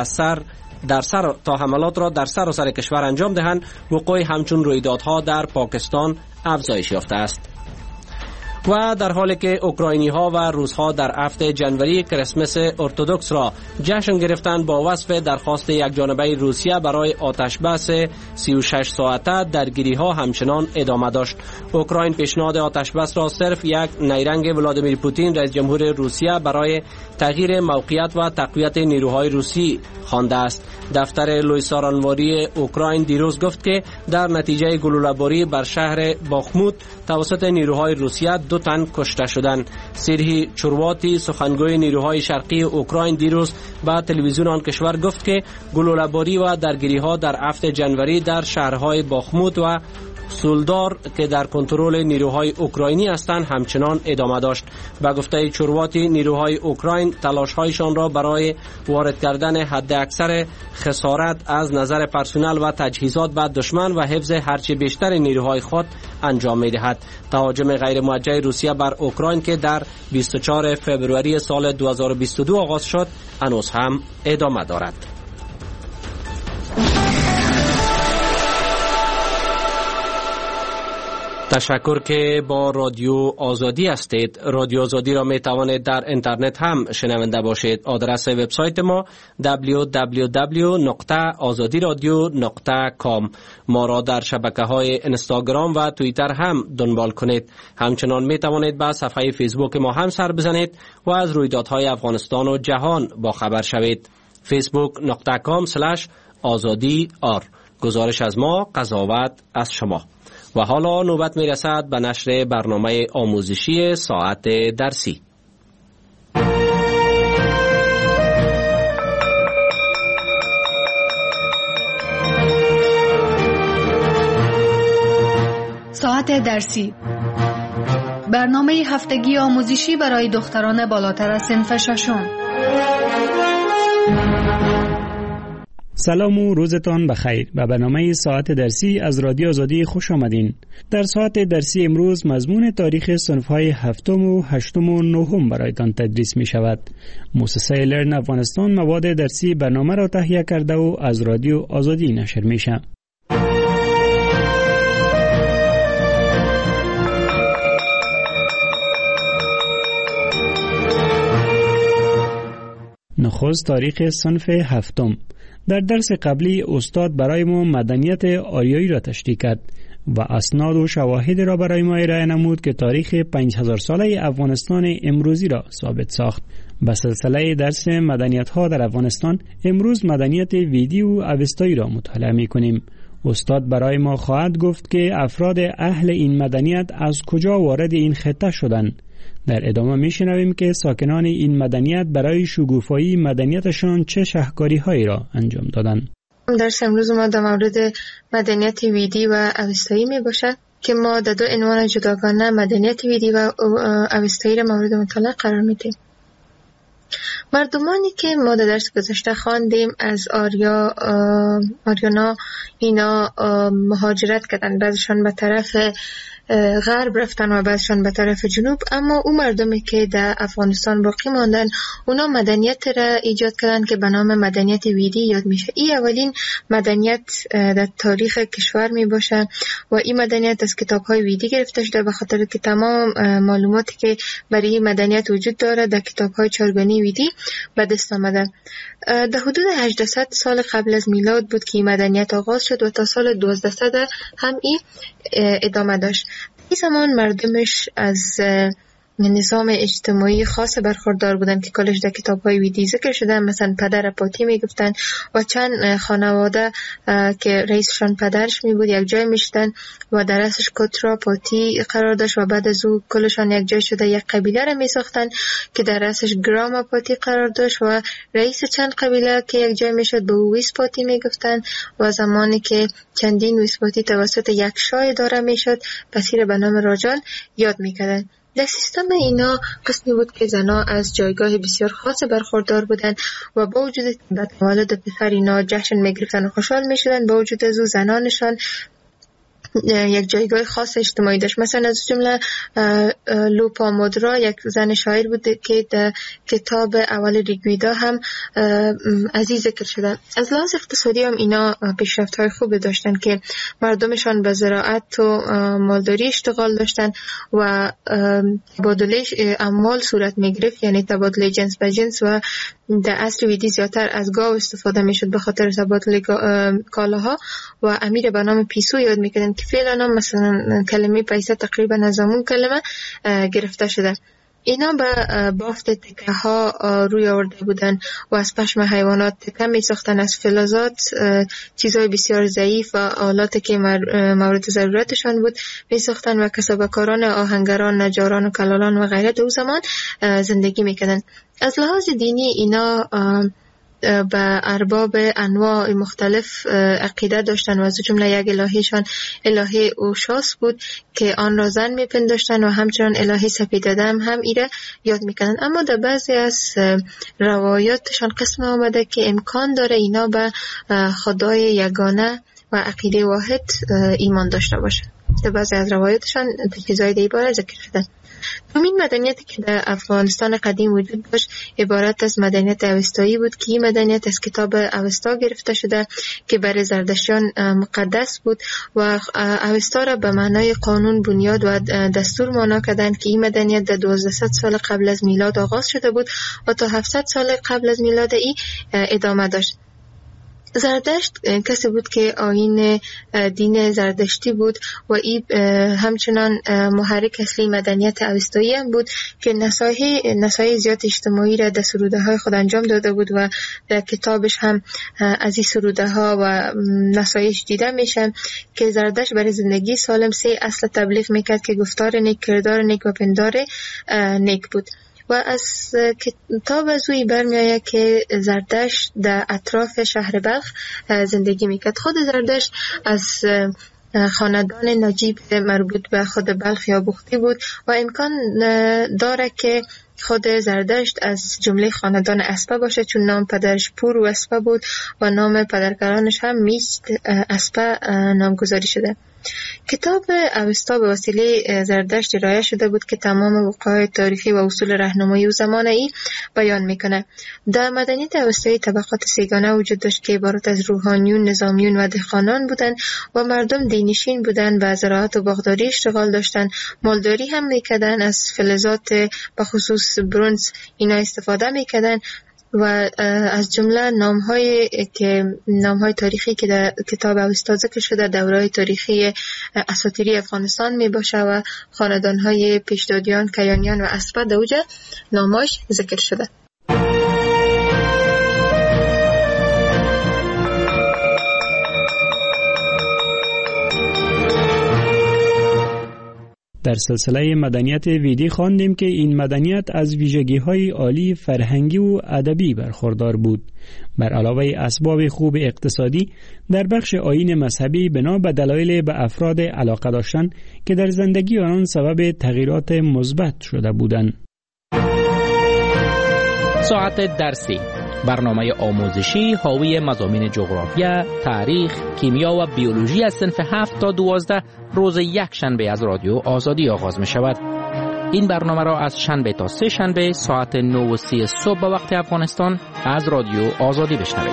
در سراسر کشور انجام دهند، وقوع همچون رویدادها در پاکستان افزایش یافته است. و در حالی که اوکراینی ها و روس ها در 7 جنوری کریسمس ارتدوکس را جشن گرفتند با وصف درخواست یک جانبه روسیه برای آتشبس 36 ساعته، درگیری ها همچنان ادامه داشت. اوکراین پیشنهاد آتشبس را صرف یک نیرنگ ولادیمیر پوتین رئیس جمهور روسیه برای تغییر موقعیت و تقویت نیروهای روسی خوانده است. دفتر لویسارانواری اوکراین دیروز گفت که در نتیجه گلوله‌باری بر شهر باخموت توسط نیروهای روسیه 2 تن کشته شدند. سیرهی چورواتی سخنگوی نیروهای شرقی اوکراین دیروز به تلویزیون آن کشور گفت که گلوله‌باری و درگیری‌ها در 7 جنوری در شهرهای باخموت و سولدار که در کنترل نیروهای اوکراینی هستند همچنان ادامه داشت. به گفته چورواتی نیروهای اوکراین تلاش‌هایشان را برای وارد کردن حداکثر خسارت از نظر پرسنل و تجهیزات به دشمن و حفظ هرچه بیشتر نیروهای خود انجام می‌دهد. تهاجم غیر موجه روسیه بر اوکراین که در 24 فوریه سال 2022 آغاز شد هنوز هم ادامه دارد. تشکر که با رادیو آزادی هستید. رادیو آزادی را می توانید در اینترنت هم شنونده باشید. آدرس وبسایت ما www.azadiradio.com. ما را در شبکه‌های اینستاگرام و توییتر هم دنبال کنید. همچنان می توانید به صفحه فیسبوک ما هم سر بزنید و از رویدادهای افغانستان و جهان با خبر شوید. facebook.com/azadi.r. گزارش از ما، قضاوت از شما. و حالا نوبت می رسد به نشر برنامه آموزشی ساعت درسی. ساعت درسی، برنامه هفتگی آموزشی برای دختران بالاتر از صنف 6. سلام و روزتان بخیر. به برنامه ساعت درسی از رادیو آزادی خوش آمدین. در ساعت درسی امروز مضمون تاریخ صنف‌های هفتم و هشتم و نهم برایتان تدریس می شود. مؤسسه لرن افغانستان مواد درسی برنامه را تهیه کرده و از رادیو آزادی نشر می شود. نخست تاریخ صنف هفتم. در درس قبلی استاد برای ما مدنیت آریایی را تشریح کرد و اسناد و شواهد را برای ما ارائه نمود که تاریخ 5000 ساله افغانستان امروزی را ثابت ساخت. به سلسله درس مدنیت ها در افغانستان امروز مدنیت ویدی و اوستایی را مطالعه می کنیم. استاد برای ما خواهد گفت که افراد اهل این مدنیت از کجا وارد این خطه شدند. در ادامه میشنویم که ساکنان این مدنیت برای شگوفایی مدنیتشان چه شهکاری‌هایی را انجام دادند. درس امروز ما در مورد مدنیت ویدی و اوستایی می باشد که ما در دو عنوان جداگانه مدنیت ویدی و اوستایی را مورد مطالعه قرار میدیم. مردمانی که ما در درس گذشته خواندیم از آریانا اینا مهاجرت کردند، بعضشان به طرف غرب رفتن و بعضشان به طرف جنوب، اما اون مردمی که در افغانستان باقی ماندن اونا مدنیت را ایجاد کردن که به نام مدنیت ویدی یاد میشه. این اولین مدنیت در تاریخ کشور می باشه و این مدنیت از کتاب های ویدی گرفته شده، به خاطر که تمام معلوماتی که برای این مدنیت وجود داره در کتاب های چارگانی ویدی به دست آمده. در حدود 800 سال قبل از میلاد بود که این مدنیت آغاز شد و تا سال 1200 هم این ادامه داشت. این زمان مردمش از نظام اجتماعی خاص برخوردار بودن که کلش در کتاب‌های ویدی ذکر شده، مثلا پدر پاتی میگفتن و چند خانواده که رئیسشان پدرش می بود یک جای میشدن و در اساس کترا پاتی قرار داشت و بعد از او کلشان یک جای شده یک قبیله را میساختن که در اساس گراما پاتی قرار داشت و رئیس چند قبیله که یک جای میشد به او ویس پاتی میگفتن و زمانی که چندین ویس پاتی توسط یک شاه اداره میشد پس به نام راجان یاد میکردن. در سیستم اینا قسمی بود که زنها از جایگاه بسیار خاص برخوردار بودند و با وجود به تولد پسر اینا جشن میگرفتن و خوشحال میشدن، با وجود از او زنانشان یک جایگاه خاص اجتماعی داشت. مثلا از جمله لوپامودرا یک زن شاعر بود که در کتاب اول ریگویدا هم از این ذکر شده. از لحاظ اقتصادی هم اینا پیشرفت‌های خوب داشتن که مردمشان به زراعت و مالداری اشتغال داشتن و تبادله اموال صورت میگرفت، یعنی تبادله جنس به جنس، و در عصر ویدی زیادتر از گاو استفاده میشد به خاطر تبادل کالاها و امیر به نام پیسو یاد میکردن که فعلا هم مثلا کلمه پیسه تقریبا از همون کلمه گرفته شده. اینا به بافت تکه ها روی آورده بودن و از پشم حیوانات تکه می ساختن، از فلزات چیزهای بسیار ضعیف و آلاتی که مورد ضرورتشان بود می ساختن و کسبکاران آهنگران، نجاران و کلالان و غیره در زمان زندگی می کردن. از لحاظ دینی اینا به ارباب انواع مختلف عقیده داشتن و از جمله یک الهیشان الهه اوشاس بود که آن را زن میپنداشتن و همچنان الهه سپیددم هم ایره یاد میکنن. اما در بعضی از روایاتشان قسم آمده که امکان داره اینا به خدای یگانه و عقیده واحد ایمان داشته باشه. در بعضی از روایاتشان چیزهای دیگه باره ذکر شده. دومین مدنیتی که در افغانستان قدیم وجود داشت عبارت از مدنیت اوستایی بود که این مدنیت از کتاب اوستا گرفته شده که برای زردشتیان مقدس بود و اوستا را به معنای قانون، بنیاد و دستور معنا کردند که این مدنیت در 1200 سال قبل از میلاد آغاز شده بود و تا 700 سال قبل از میلاد ای ادامه داشت. زردشت کسی بود که آیین دین زردشتی بود و این همچنان محرک اصلی مدنیت اوستایی هم بود که نصایح زیاد اجتماعی را در سروده های خود انجام داده بود و در کتابش هم از این سروده ها و نصایح دیده میشه که زردشت برای زندگی سالم 3 اصل تبلیغ میکرد که گفتار نیک، کردار نیک و پندار نیک بود. و از کتاب از اوی برمی آید که زردشت در اطراف شهر بلخ زندگی میکرد. خود زردشت از خاندان نجیب مربوط به خود بلخ یا بختی بود و امکان داره که خود زردشت از جمله خاندان اسپه باشه، چون نام پدرش پور و اسپه بود و نام پدرکلانش هم میست اسپه نامگذاری شده. کتاب اوستا به وسیله زردشت ارائه شده بود که تمام وقایع تاریخی و اصول راهنمایی و زمانه‌ای بیان میکنه. در مدنیت اوستایی طبقات سیگانه وجود داشت که عبارت از روحانیون، نظامیون و دهقانان بودند و مردم دینشین بودند و زراعت و باغداری اشتغال داشتند. مالداری هم میکردند، از فلزات به خصوص برنز اینا استفاده میکردند و از جمله نام‌های تاریخی که در کتاب اوستا ذکر شده دوره‌های تاریخی اساطیری افغانستان میباشه و خاندان‌های پیشدادیان، کیانیان و اسپه در اوج نام‌هاش ذکر شده. در سلسله مدنیت ویدی خواندیم که این مدنیت از ویژگی‌های عالی فرهنگی و ادبی برخوردار بود. بر علاوه اسباب خوب اقتصادی، در بخش آیین مذهبی بنا به دلایل به افراد علاقه داشتن که در زندگی آنان سبب تغییرات مثبت شده بودند. ساعت درسی، برنامه آموزشی حاوی مضامین جغرافیا، تاریخ، کیمیا و بیولوژی از صنف 7 تا 12 روز یک شنبه از رادیو آزادی آغاز می شود. این برنامه را از شنبه تا سه شنبه ساعت 9:30 صبح به وقت افغانستان از رادیو آزادی بشنوید.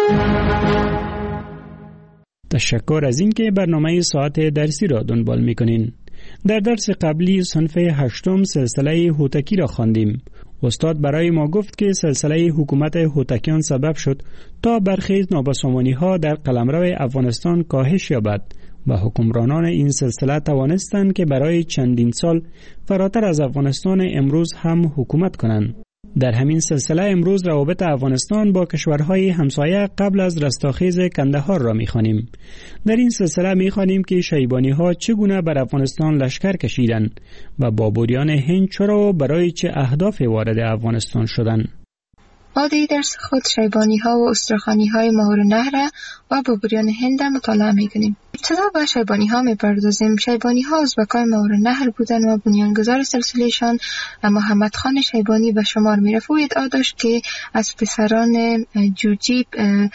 تشکر از اینکه برنامه ساعت درسی را دنبال می‌کنین. در درس قبلی صنف 8 سلسله هوتکی را خواندیم. استاد برای ما گفت که سلسله حکومت هوتکیان سبب شد تا برخی نابسامانی‌ها در قلمرو افغانستان کاهش یابد و حکمرانان این سلسله توانستند که برای چندین سال فراتر از افغانستان امروز هم حکومت کنند. در همین سلسله امروز روابط افغانستان با کشورهای همسایه قبل از رستاخیز کندهار را می‌خوانیم. در این سلسله می‌خوانیم که شیبانی‌ها چگونه بر افغانستان لشکر کشیدند و بابوریان هند چرا و برای چه اهدافی وارد افغانستان شدند. ما در درس خود شیبانی‌ها و استرخانی‌های ماورالنهر و بابوریان هند مطالعه می‌کنیم. ابتدا به شیبانی‌ها می‌پردازیم. شیبانی‌ها ازبکان ماورالنهر بودند و بنیانگذار سلسله‌شان محمد خان شیبانی به شمار می‌رفت. او ادعا داشت که از پسران جوجیب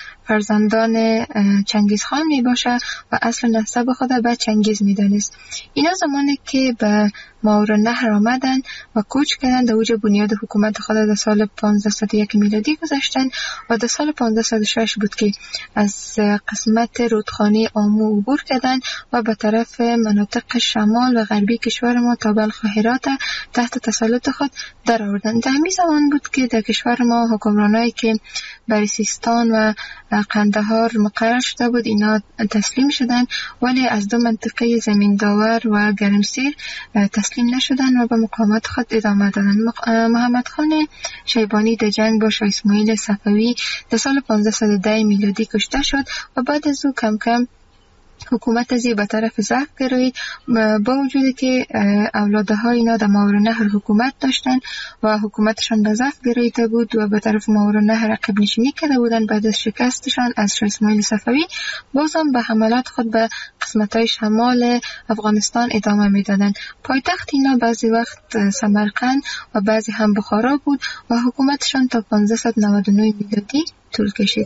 فرزندان چنگیز خان میباشه و اصل نسب خود به چنگیز میدانست. اینا زمانی که به ماورالنهر آمدن و کوچ کردن در اوج بنیاد حکومت خود در سال 1501 میلادی گذاشتن و در سال 1506 بود که از قسمت رودخانه آمو عبور کردن و به طرف مناطق شمال و غربی کشور ما تا بلخ و هرات تحت تسلط خود در آوردن. در همین زمان بود که در کشور ما حکمرانایی که بر سیستان و قندهار مقرر شده بود اینا تسلیم شدن، ولی از دو منطقه زمین داور و گرمسیر تسلیم نشدن و به مقاومت خود ادامه دادن. محمد خان شیبانی در جنگ با شاه اسماعیل صفوی در سال 1510 میلادی کشته شد و بعد از او کم کم حکومت ازی به طرف ضعف گرایید، با وجودی که اولادهای اینا در ماورالنهر حکومت داشتن و حکومتشان به ضعف گراییده بود و به طرف ماورالنهر عقب نشینی کرده بودن. بعد از شکستشان از شاه اسماعیل صفوی بازم به حملات خود به قسمت‌های شمال افغانستان ادامه میدادند. پایتخت اینا بعضی وقت سمرقند و بعضی هم بخارا بود و حکومتشان تا 1599 میلادی طول کشید.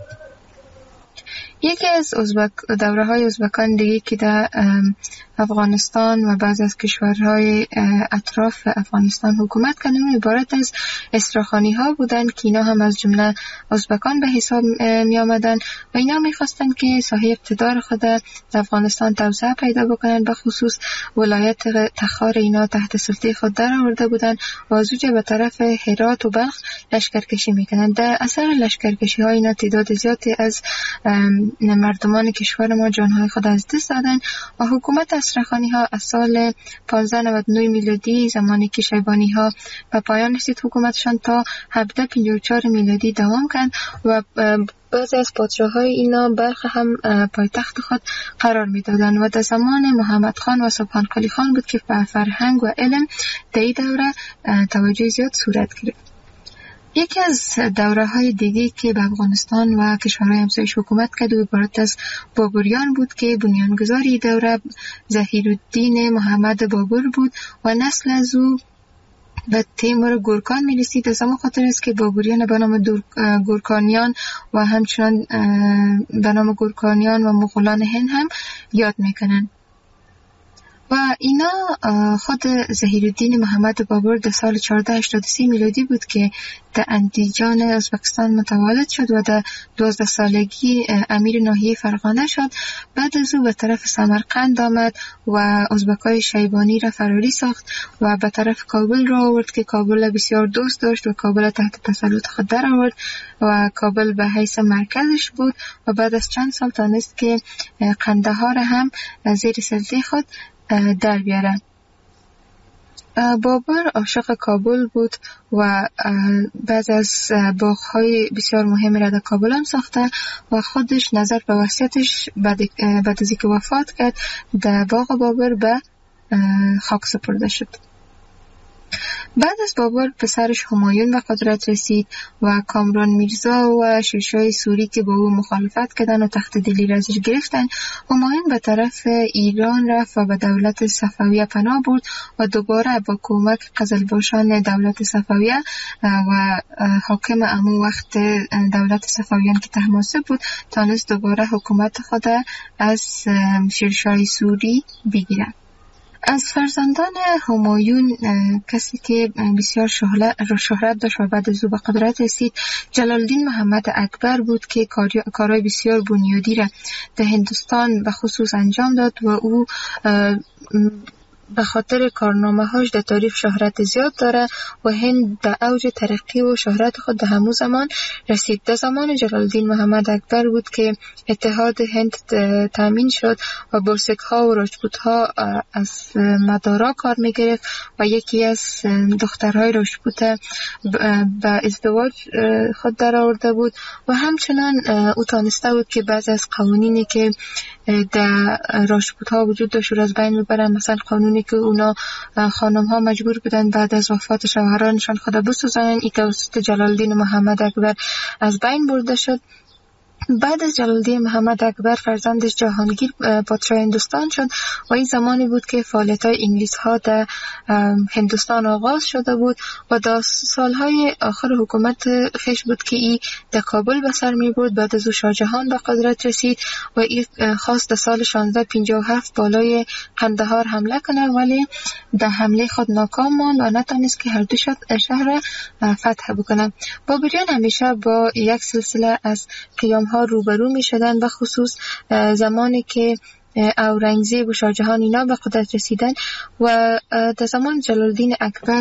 یکی از دوره‌های ازبکان دیگه که در افغانستان و بعض از کشورهای اطراف افغانستان حکومت کردن عبارت از استراخانی‌ها بودند که اینا هم از جمله ازبکان به حساب می آمدن و اینا می خواستند که ساحه اقتدار خود در افغانستان توسعه پیدا بکنن. به خصوص ولایت تخار اینا تحت سلطه خود در آورده بودند و از اونجا به طرف هرات و بلخ لشکرکشی میکنند. در اثر لشکرکشی ها اینا تعداد زیادی از مردمان کشور ما جانهای خود از دست دادن و حکومت استراخانی ها از سال 1599 میلادی زمانی که شیبانی ها به پایان رسید حکومتشان تا 1754 میلادی دوام کرد و بعضی از پادشاه‌های اینا بلخ هم پایتخت خود قرار می‌دادند و در زمان محمد خان و سبحان قلی خان بود که به فرهنگ و علم در این دوره توجه زیاد صورت گرفت. یکی از دوره‌های دیگه که به افغانستان و کشورهای همسایش حکومت کرد و عبارت از بابوریان بود که بنیانگذاری دوره ظهیرالدین محمد بابر بود و نسل از او به تیمور گورکان می رسید. از همون خاطر است که بابریان به نام گورکانیان و همچنان به نام گورکانیان و مغولان هند هم یاد میکنن. و اینا خود ظهیرالدین محمد بابر در سال 1483 میلادی بود که در اندیجان ازبکستان متولد شد و در 12 سالگی امیر ناحیه فرغانه شد. بعد از او به طرف سمرقند آمد و ازبکای شیبانی را فراری ساخت و به طرف کابل را آورد که کابل بسیار دوست داشت و کابل تحت تسلط خود در آورد و کابل به حیث مرکزش بود و بعد از چند سال تانست که قندهار هم زیر سلطه خود در بیاره. بابر عاشق کابل بود و بعض از باغ‌های بسیار مهم را در کابل هم ساخته و خودش نظر به وصیتش بعد از اینکه وفات کرد در باغ بابر به خاک سپرده شد. بعد از بابر پسرش همایون به قدرت رسید و کامران میرزا و شیرشاه سوری که با او مخالفت کردن و تخت دلی را ازش گرفتن. همایون به طرف ایران رفت و به دولت صفویه پناه برد و دوباره با کمک قزلباشان دولت صفویه و حاکم امو وقت دولت صفویان که طهماسب بود تانست دوباره حکومت خود از شیرشاه سوری بگیرد. از فرزندان همایون کسی که بسیار شهرت داشت و بعد از او به قدرت رسید جلالالدین محمد اکبر بود که کارهای بسیار بنیادی را در هندوستان به خصوص انجام داد و او به خاطر کارنامه‌هاش در تاریخ شهرت زیاد داره و هند در اوج ترقی و شهرت خود در همون زمان رسید. در زمان جلالالدین محمد اکبر بود که اتحاد هند تامین شد و بلسک‌ها و راجپوت‌ها از مدارا کار می‌گرفت و یکی از دخترهای راجپوت به ازدواج خود در آورده بود و همچنان او تانسته بود که بعضی از قوانینی که در راجپوت‌ها وجود داشت از بین ببرن. مثلا قانونی که اونا خانم‌ها مجبور بودن بعد از وفات شوهرانشان خود بسوزانن، این توسط جلالالدین محمد اکبر از بین برده شد. بعد از جلالالدین محمد اکبر فرزندش جهانگیر پادشاه هندوستان شد و این زمانی بود که فعالیت‌های انگلیس‌ها در هندوستان آغاز شده بود و در سالهای آخر حکومت خیش بود که این در کابل به سر می‌برد. بعد از او شاه جهان به قدرت رسید و این خواست در سال 1657 بالای قندهار حمله کنه ولی در حمله خود ناکام ماند و نتونست که هر دو شهر فتح بکنه. بابریان همیشه با یک سلسله از قیام‌ها روبرو می شدن و خصوص زمانی که اورنگزیب و شاه جهان اینا به قدرت رسیدن و در زمان جلالالدین اکبر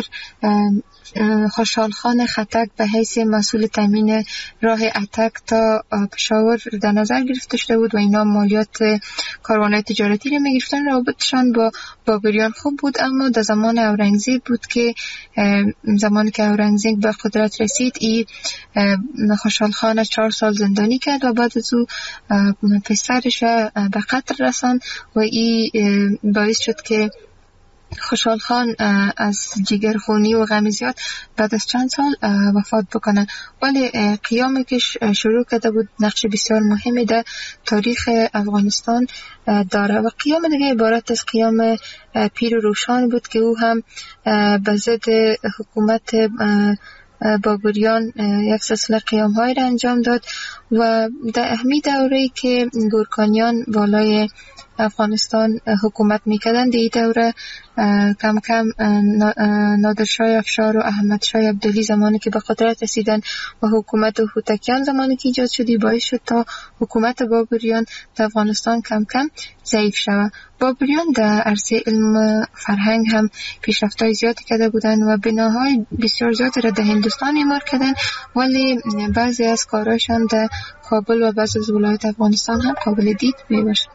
خوشحال خان خټک به حیث مسئول تامین راه اتک تا پشاور در نظر گرفته شده بود و اینا مالیات کاروان‌های تجارتی رو می‌گرفتن. رابطشان با بابریان خوب بود، اما در زمان اورنگزیب بود که زمانی که اورنگزیب به قدرت رسید این خوشحال خان 4 سال زندانی کرد و بعد از او پسرش به قتل رساند و این باعث شد که خوشحال خان از جگرخونی و غم زیاد بعد از چند سال وفات بکنه. ولی قیامی که شروع کرده بود نقش بسیار مهمی در تاریخ افغانستان داره و قیام دیگه عبارت از قیام پیر و روشان بود که او هم به ضد حکومت بابریان یک سلسله قیام‌های را انجام داد و در اهمی دوره‌ای که گورکانیان بالای افغانستان حکومت میکردن در این دوره کم کم نادرشاه افشار و احمد شاه عبدالی زمانی که به قدرت رسیدن و حکومت هوتکیان زمانی که ایجاد شدی باعث شد تا حکومت بابریان در افغانستان کم کم ضعیف شود. بابریان در عرصه علم فرهنگ هم پیشرفت‌های زیادی کرده بودند و بناهای بسیار زیادی را در هندوستان اعمار کردند ولی بعضی از کارهاشان در کابل و بعضی از ولایات افغانستان هم قابل دید میباشد.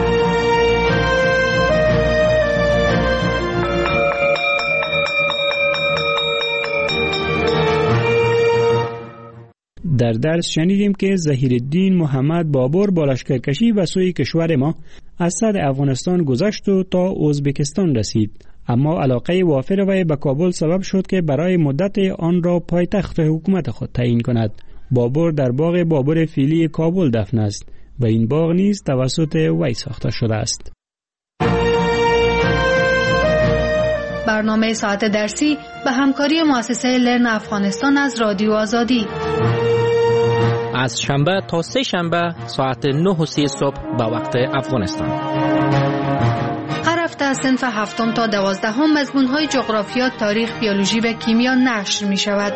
در درس شنیدیم که ظهیرالدین محمد بابر با لشکرکشی به سوی کشور ما از صد افغانستان گذشت و تا ازبکستان رسید، اما علاقه وافر وی به کابل سبب شد که برای مدت آن را پایتخت حکومت خود تعیین کند. بابر در باغ بابر فیلی کابل دفن است و این باغ نیز توسط وی ساخته شده است. برنامه ساعت درسی به همکاری مؤسسه لرن افغانستان از رادیو آزادی. از شنبه تا سه شنبه ساعت 9:30 صبح به وقت افغانستان. هر هفته از صنف 7 تا 12 مضمون‌های جغرافیا، تاریخ، بیولوژی و کیمیا نشر می شود.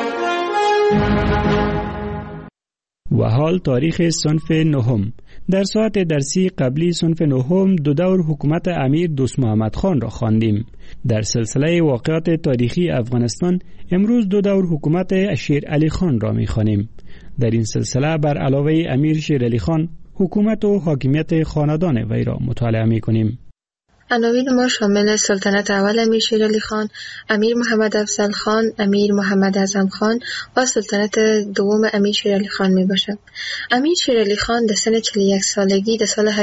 و حال تاریخ صنف 9. در ساعت درسی قبلی صنف 9 دو دور حکومت امیر دوست محمد خان را خواندیم. در سلسله واقعات تاریخی افغانستان امروز دو دور حکومت شیر علی خان را می خوانیم. در این سلسله بر علاوه امیر شیر علی خان حکومت و حاکمیت خاندان وی را مطالعه می کنیم. عناوین ما شامل سلطنت اول امیر شیر علی خان، امیر محمد افضل خان، امیر محمد اعظم خان و سلطنت دوم امیر شیر علی خان می باشد. امیر شیر علی خان در سن 41 سالگی در سال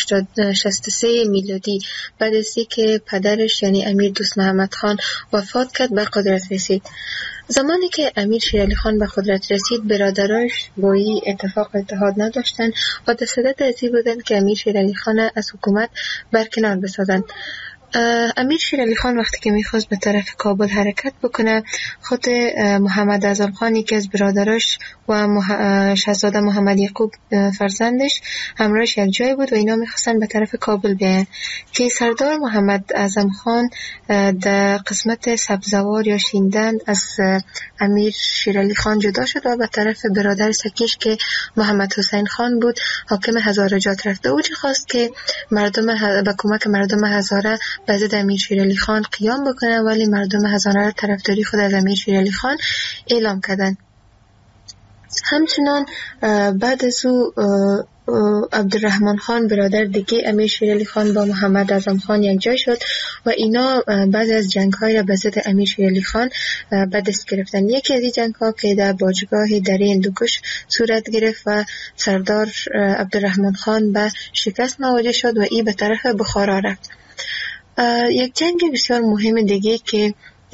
1863 میلادی بعد از اینکه پدرش یعنی امیر دوست محمد خان وفات کرد به قدرت رسید. زمانی که امیر شیر علی خان به قدرت رسید، برادراش با این اتحاد نداشتند و در صدد از این بودند که امیر شیر علی خان از حکومت برکنار بسازند. امیر شیر علی خان وقتی که میخواست به طرف کابل حرکت بکنه، خود محمد اعظم خان که از برادراش و شاهزاده محمد یعقوب فرزندش همراهش یک جای بود و اینا میخواستن به طرف کابل بیان که سردار محمد اعظم خان در قسمت سبزوار یا شیندند از امیر شیر علی خان جدا شد و به طرف برادر سکیش که محمد حسین خان بود حاکم هزارجات رفت. او خواست که مردم به کمک مردم هزاره به ضد امیر شیر علی خان قیام بکنه، ولی مردم هزاره را طرفداری خود از امیر شیر علی خان اعلام کردند. همچنان بعد از او عبدالرحمن خان برادر دیگه امیر شیر علی خان با محمد اعظم خان یک جای شد و اینا بعد از جنگ‌های را به ضد امیر شیر علی خان به دست گرفتن. یکی از این جنگ‌ها که در باجگاه دره هندوکش صورت گرفت و سردار عبدالرحمن خان به شکست مواجه شد و این به طرف بخارا رفت. یک جنگ بسیار مهم دیگه که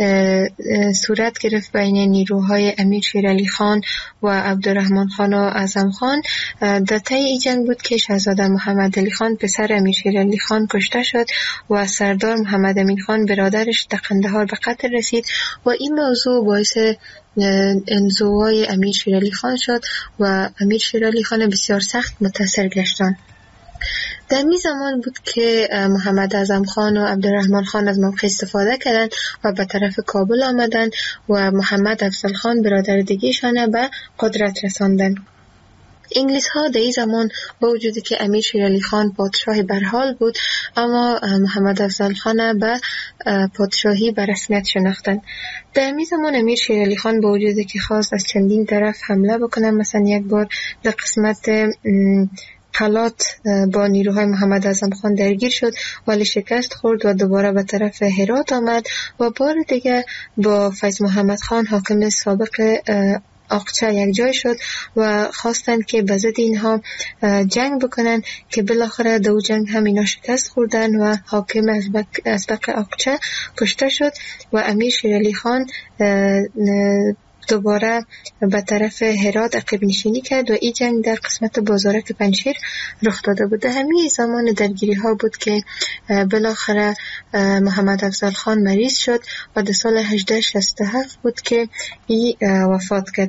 صورت گرفت بین نیروهای امیر شیر علی خان و عبدالرحمن خان و اعظم خان در طی این جنگ بود که شاهزاده محمد علی خان پسر امیر شیر علی خان کشته شد و سردار محمد امین خان برادرش در قندهار به قتل رسید و این موضوع باعث انزوای امیر شیر علی خان شد و امیر شیر علی خان بسیار سخت متاثر گشتند. در می زمان بود که محمد اعظم خان و عبدالرحمن خان از موقع استفاده کردند و به طرف کابل آمدند و محمد افضل خان برادر دیگه‌شان به قدرت رساندند. انگلیس ها در این زمان با وجودی که امیر شیر علی خان پادشاه برحال بود، اما محمد افضل خان به پادشاهی به رسمیت شناختند. در این زمان امیر شیر علی خان با وجودی که خواست از چندین طرف حمله بکنه، مثلا یک بار در قسمت حالات با نیروهای محمد اعظم خان درگیر شد ولی شکست خورد و دوباره به طرف هرات آمد و بار دیگه با فیض محمد خان حاکم سابق آقچه یک جای شد و خواستند که به ضد اینها جنگ بکنن که بالاخره دو جنگ هم اینا شکست خوردن و حاکم ازبق آقچه کشته شد و امیر شیر علی خان دوباره به طرف هرات عقب نشینی کرد و این جنگ در قسمت بازارک پنجشیر رخ داده بود. همین زمان درگیری ها بود که بالاخره محمد افضل خان مریض شد و در سال 1867 بود که این وفات کرد.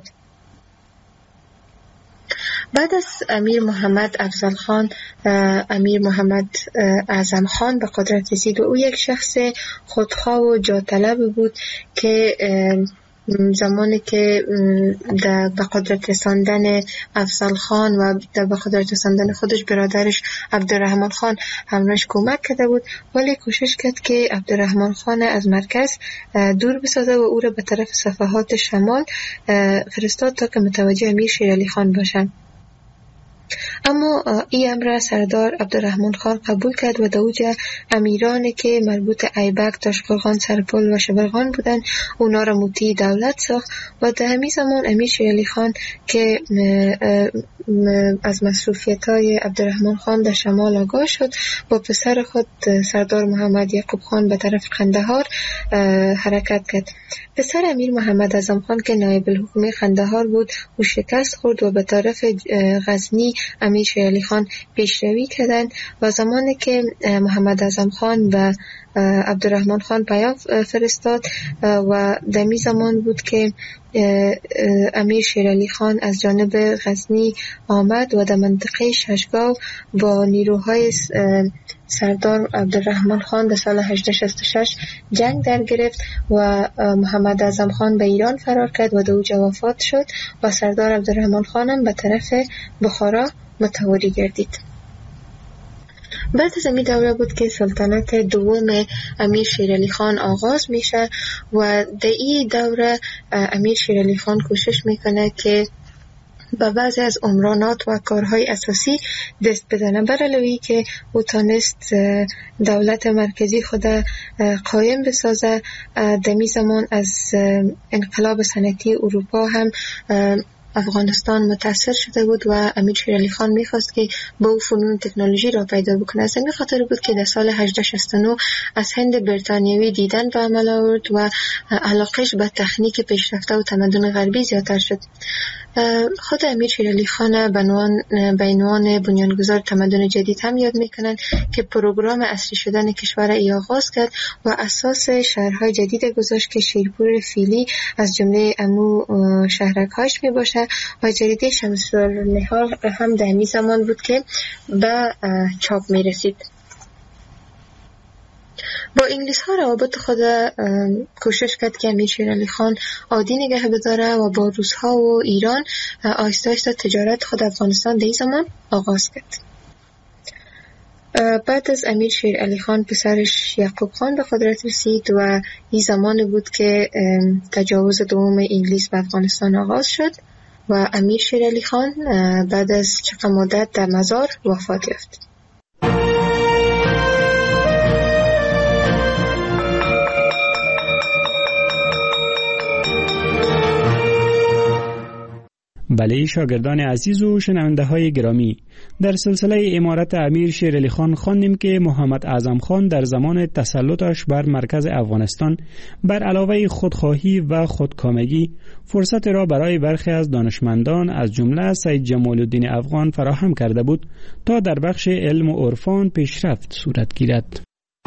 بعد از امیر محمد افضل خان امیر محمد اعظم خان به قدرت رسید و او یک شخص خودخواه و جاطلب بود که زمانی که به قدرت رساندن افضل خان و به قدرت رساندن خودش برادرش عبدالرحمن خان همراهش کمک کرده بود، ولی کوشش کرد که عبدالرحمن خان از مرکز دور بسازه و او را به طرف صفحات شمال فرستاد تا که متوجه امیر شیر علی خان باشند. اما این امر سردار عبدالرحمن خان قبول کرد و دوجه امیرانی که مربوط ایبک، تاشقرغان، سرپل و شبرغان بودند اونا را مطیع دولت ساخت و در همین زمان امیر شیر علی خان که از مصروفیت‌های عبدالرحمن خان در شمال آگاه شد با پسر خود سردار محمد یعقوب خان به طرف قندهار حرکت کرد. پسر امیر محمد اعظم خان که نایب الحکومه قندهار بود او شکست خورد و به طرف غزنی امیر شیر علی خان پیشروی کردند و زمانی که محمد اعظم خان به عبدالرحمن خان پیام فرستاد و دمی زمان بود که امیر شیرعلی خان از جانب غزنی آمد و در منطقه ششگاو با نیروهای سردار عبدالرحمن خان در سال 1866 جنگ در گرفت و محمد اعظم خان به ایران فرار کرد و در اوجه وفات شد و سردار عبدالرحمن خان هم به طرف بخارا متواری گردید. بعد از این دوره بود که سلطنت دوم امیر شیرعلی خان آغاز میشه و در این دوره امیر شیرعلی خان کوشش میکنه که با بعضی از عمرانات و کارهای اساسی دست بزنه، بر علاوه که او تانست دولت مرکزی خود قایم بسازه. دمی زمان از انقلاب صنعتی اروپا هم افغانستان متاثر شده بود و امیر شیرعلی خان میخواست که با او فنون تکنولوژی را پیدا بکنه. از این خاطر بود که در سال 1869 از هند بریتانیایی دیدن به عمل آورد و علاقش به تکنیک پیشرفته و تمدن غربی زیادتر شد. خود امیر شیرعلی خان به عنوان بنیانگذار تمدن جدید هم یاد میکنن که پروگرام اصلی شدن کشور ای آغاز کرد و اساس شهرهای جدید گذاشت که شیرپور فیلی از جمله امو شهرک‌هاش می باشه و جریده شمس النهار هم در همین زمان بود که به چاپ می رسید. با انگلیس ها روابط خود کوشش کرد که امیر شیرعلی خان عادی نگه بداره و با روس ها و ایران آهسته آهسته تجارت خود افغانستان در این زمان آغاز کرد. بعد از امیر شیرعلی خان پسرش یعقوب خان به قدرت رسید و این زمان بود که تجاوز دوم انگلیس به افغانستان آغاز شد و امیر شیرعلی خان بعد از چند مدت در مزار وفات یافت. بله شاگردان عزیز و شنونده های گرامی، در سلسله امارت امیر شیرعلی خان خواندیم که محمد اعظم خان در زمان تسلطش بر مرکز افغانستان بر علاوه خودخواهی و خودکامگی فرصت را برای برخی از دانشمندان از جمله سید جمال الدین افغان فراهم کرده بود تا در بخش علم و عرفان پیشرفت صورت گیرد.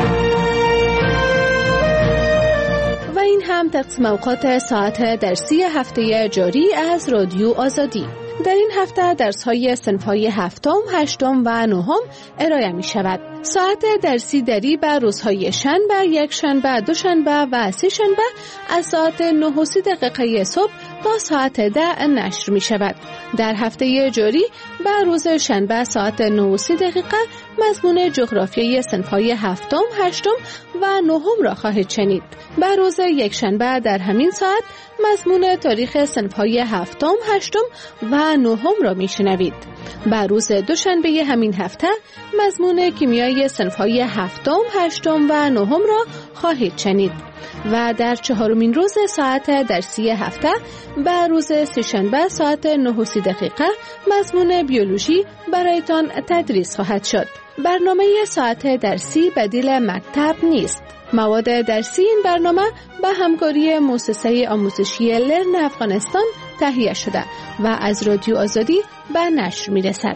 این هم تقسیم اوقات ساعت درسی هفته جاری از رادیو آزادی. در این هفته درس‌های صنف‌های هفتم، هشتم و نهم ارائه می‌شود. ساعت درسی دری بر روزهای شنبه، یک شنبه، دوشنبه و سه شنبه از ساعت 9:30 صبح تا ساعت 10 نشر می‌شود. در هفته جاری بر روز شنبه ساعت 9:30 مضمون جغرافیای صنف‌های هفتم، هشتم و نهم را خواهید شنید. بر روز یک شنبه در همین ساعت مضمون تاریخ صنف‌های هفتم، هشتم و نهم را میشنوید. بر روز دوشنبه همین هفته مضمون کیمیای صنف‌های هفتم، هشتم و نهم را خواهید شنید. و در چهارمین روز ساعت درسی هفته بر روز سه‌شنبه ساعت 9:30 مضمون بیولوژی برایتان تدریس خواهد شد. برنامه ساعت درسی بدیل مکتب نیست. مواد درسی این برنامه به همکاری مؤسسه آموزشی لرن افغانستان تهیه شده و از رادیو آزادی به نشر می‌رسد.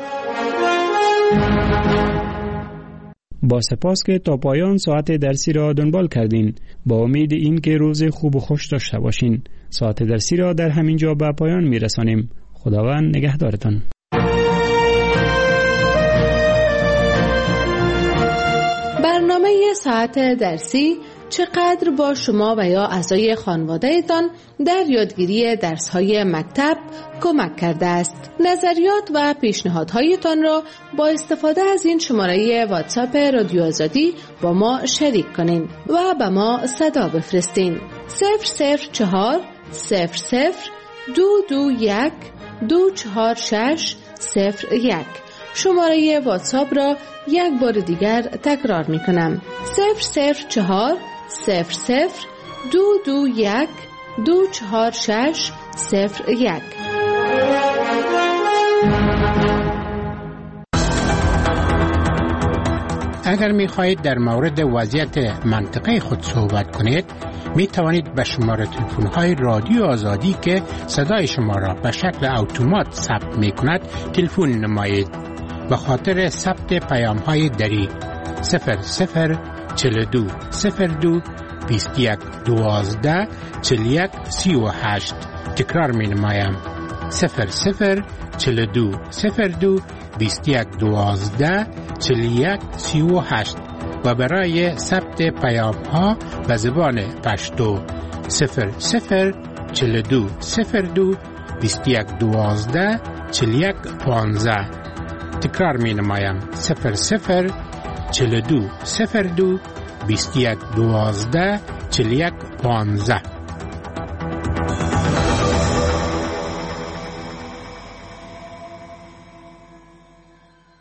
با سپاس که تا پایان ساعت درسی را دنبال کردین. با امید این که روز خوب و خوش داشته باشین. ساعت درسی را در همین جا به پایان می‌رسانیم. خداوند نگهدارتان. برنامه ساعت درسی چقدر با شما و یا اعضای خانواده‌تان در یادگیری درس‌های مکتب کمک کرده است. نظریات و پیشنهادهایتان را با استفاده از این شماره واتساپ رادیو آزادی با ما شریک کنین و به ما صدا بفرستین. 004 00 221 246 01. شماره واتساپ را یک بار دیگر تکرار می کنم. 004 00 221 246 01. اگر می خواهید در مورد وضعیت منطقه خود صحبت کنید، می توانید به شماره تلفن های رادیو آزادی که صدای شما را به شکل اتومات ثبت می کند تلفن نمایید. به خاطر ثبت پیام های دری 00 42 02 21 12 41 38. تکرار می نمایم 00 42 02 21 12 41 38 و برای ثبت پیام ها به زبان پشتو 00 42 02 21 12 41 15. تکرار می نمایم 00 42 02 21 12 41 15.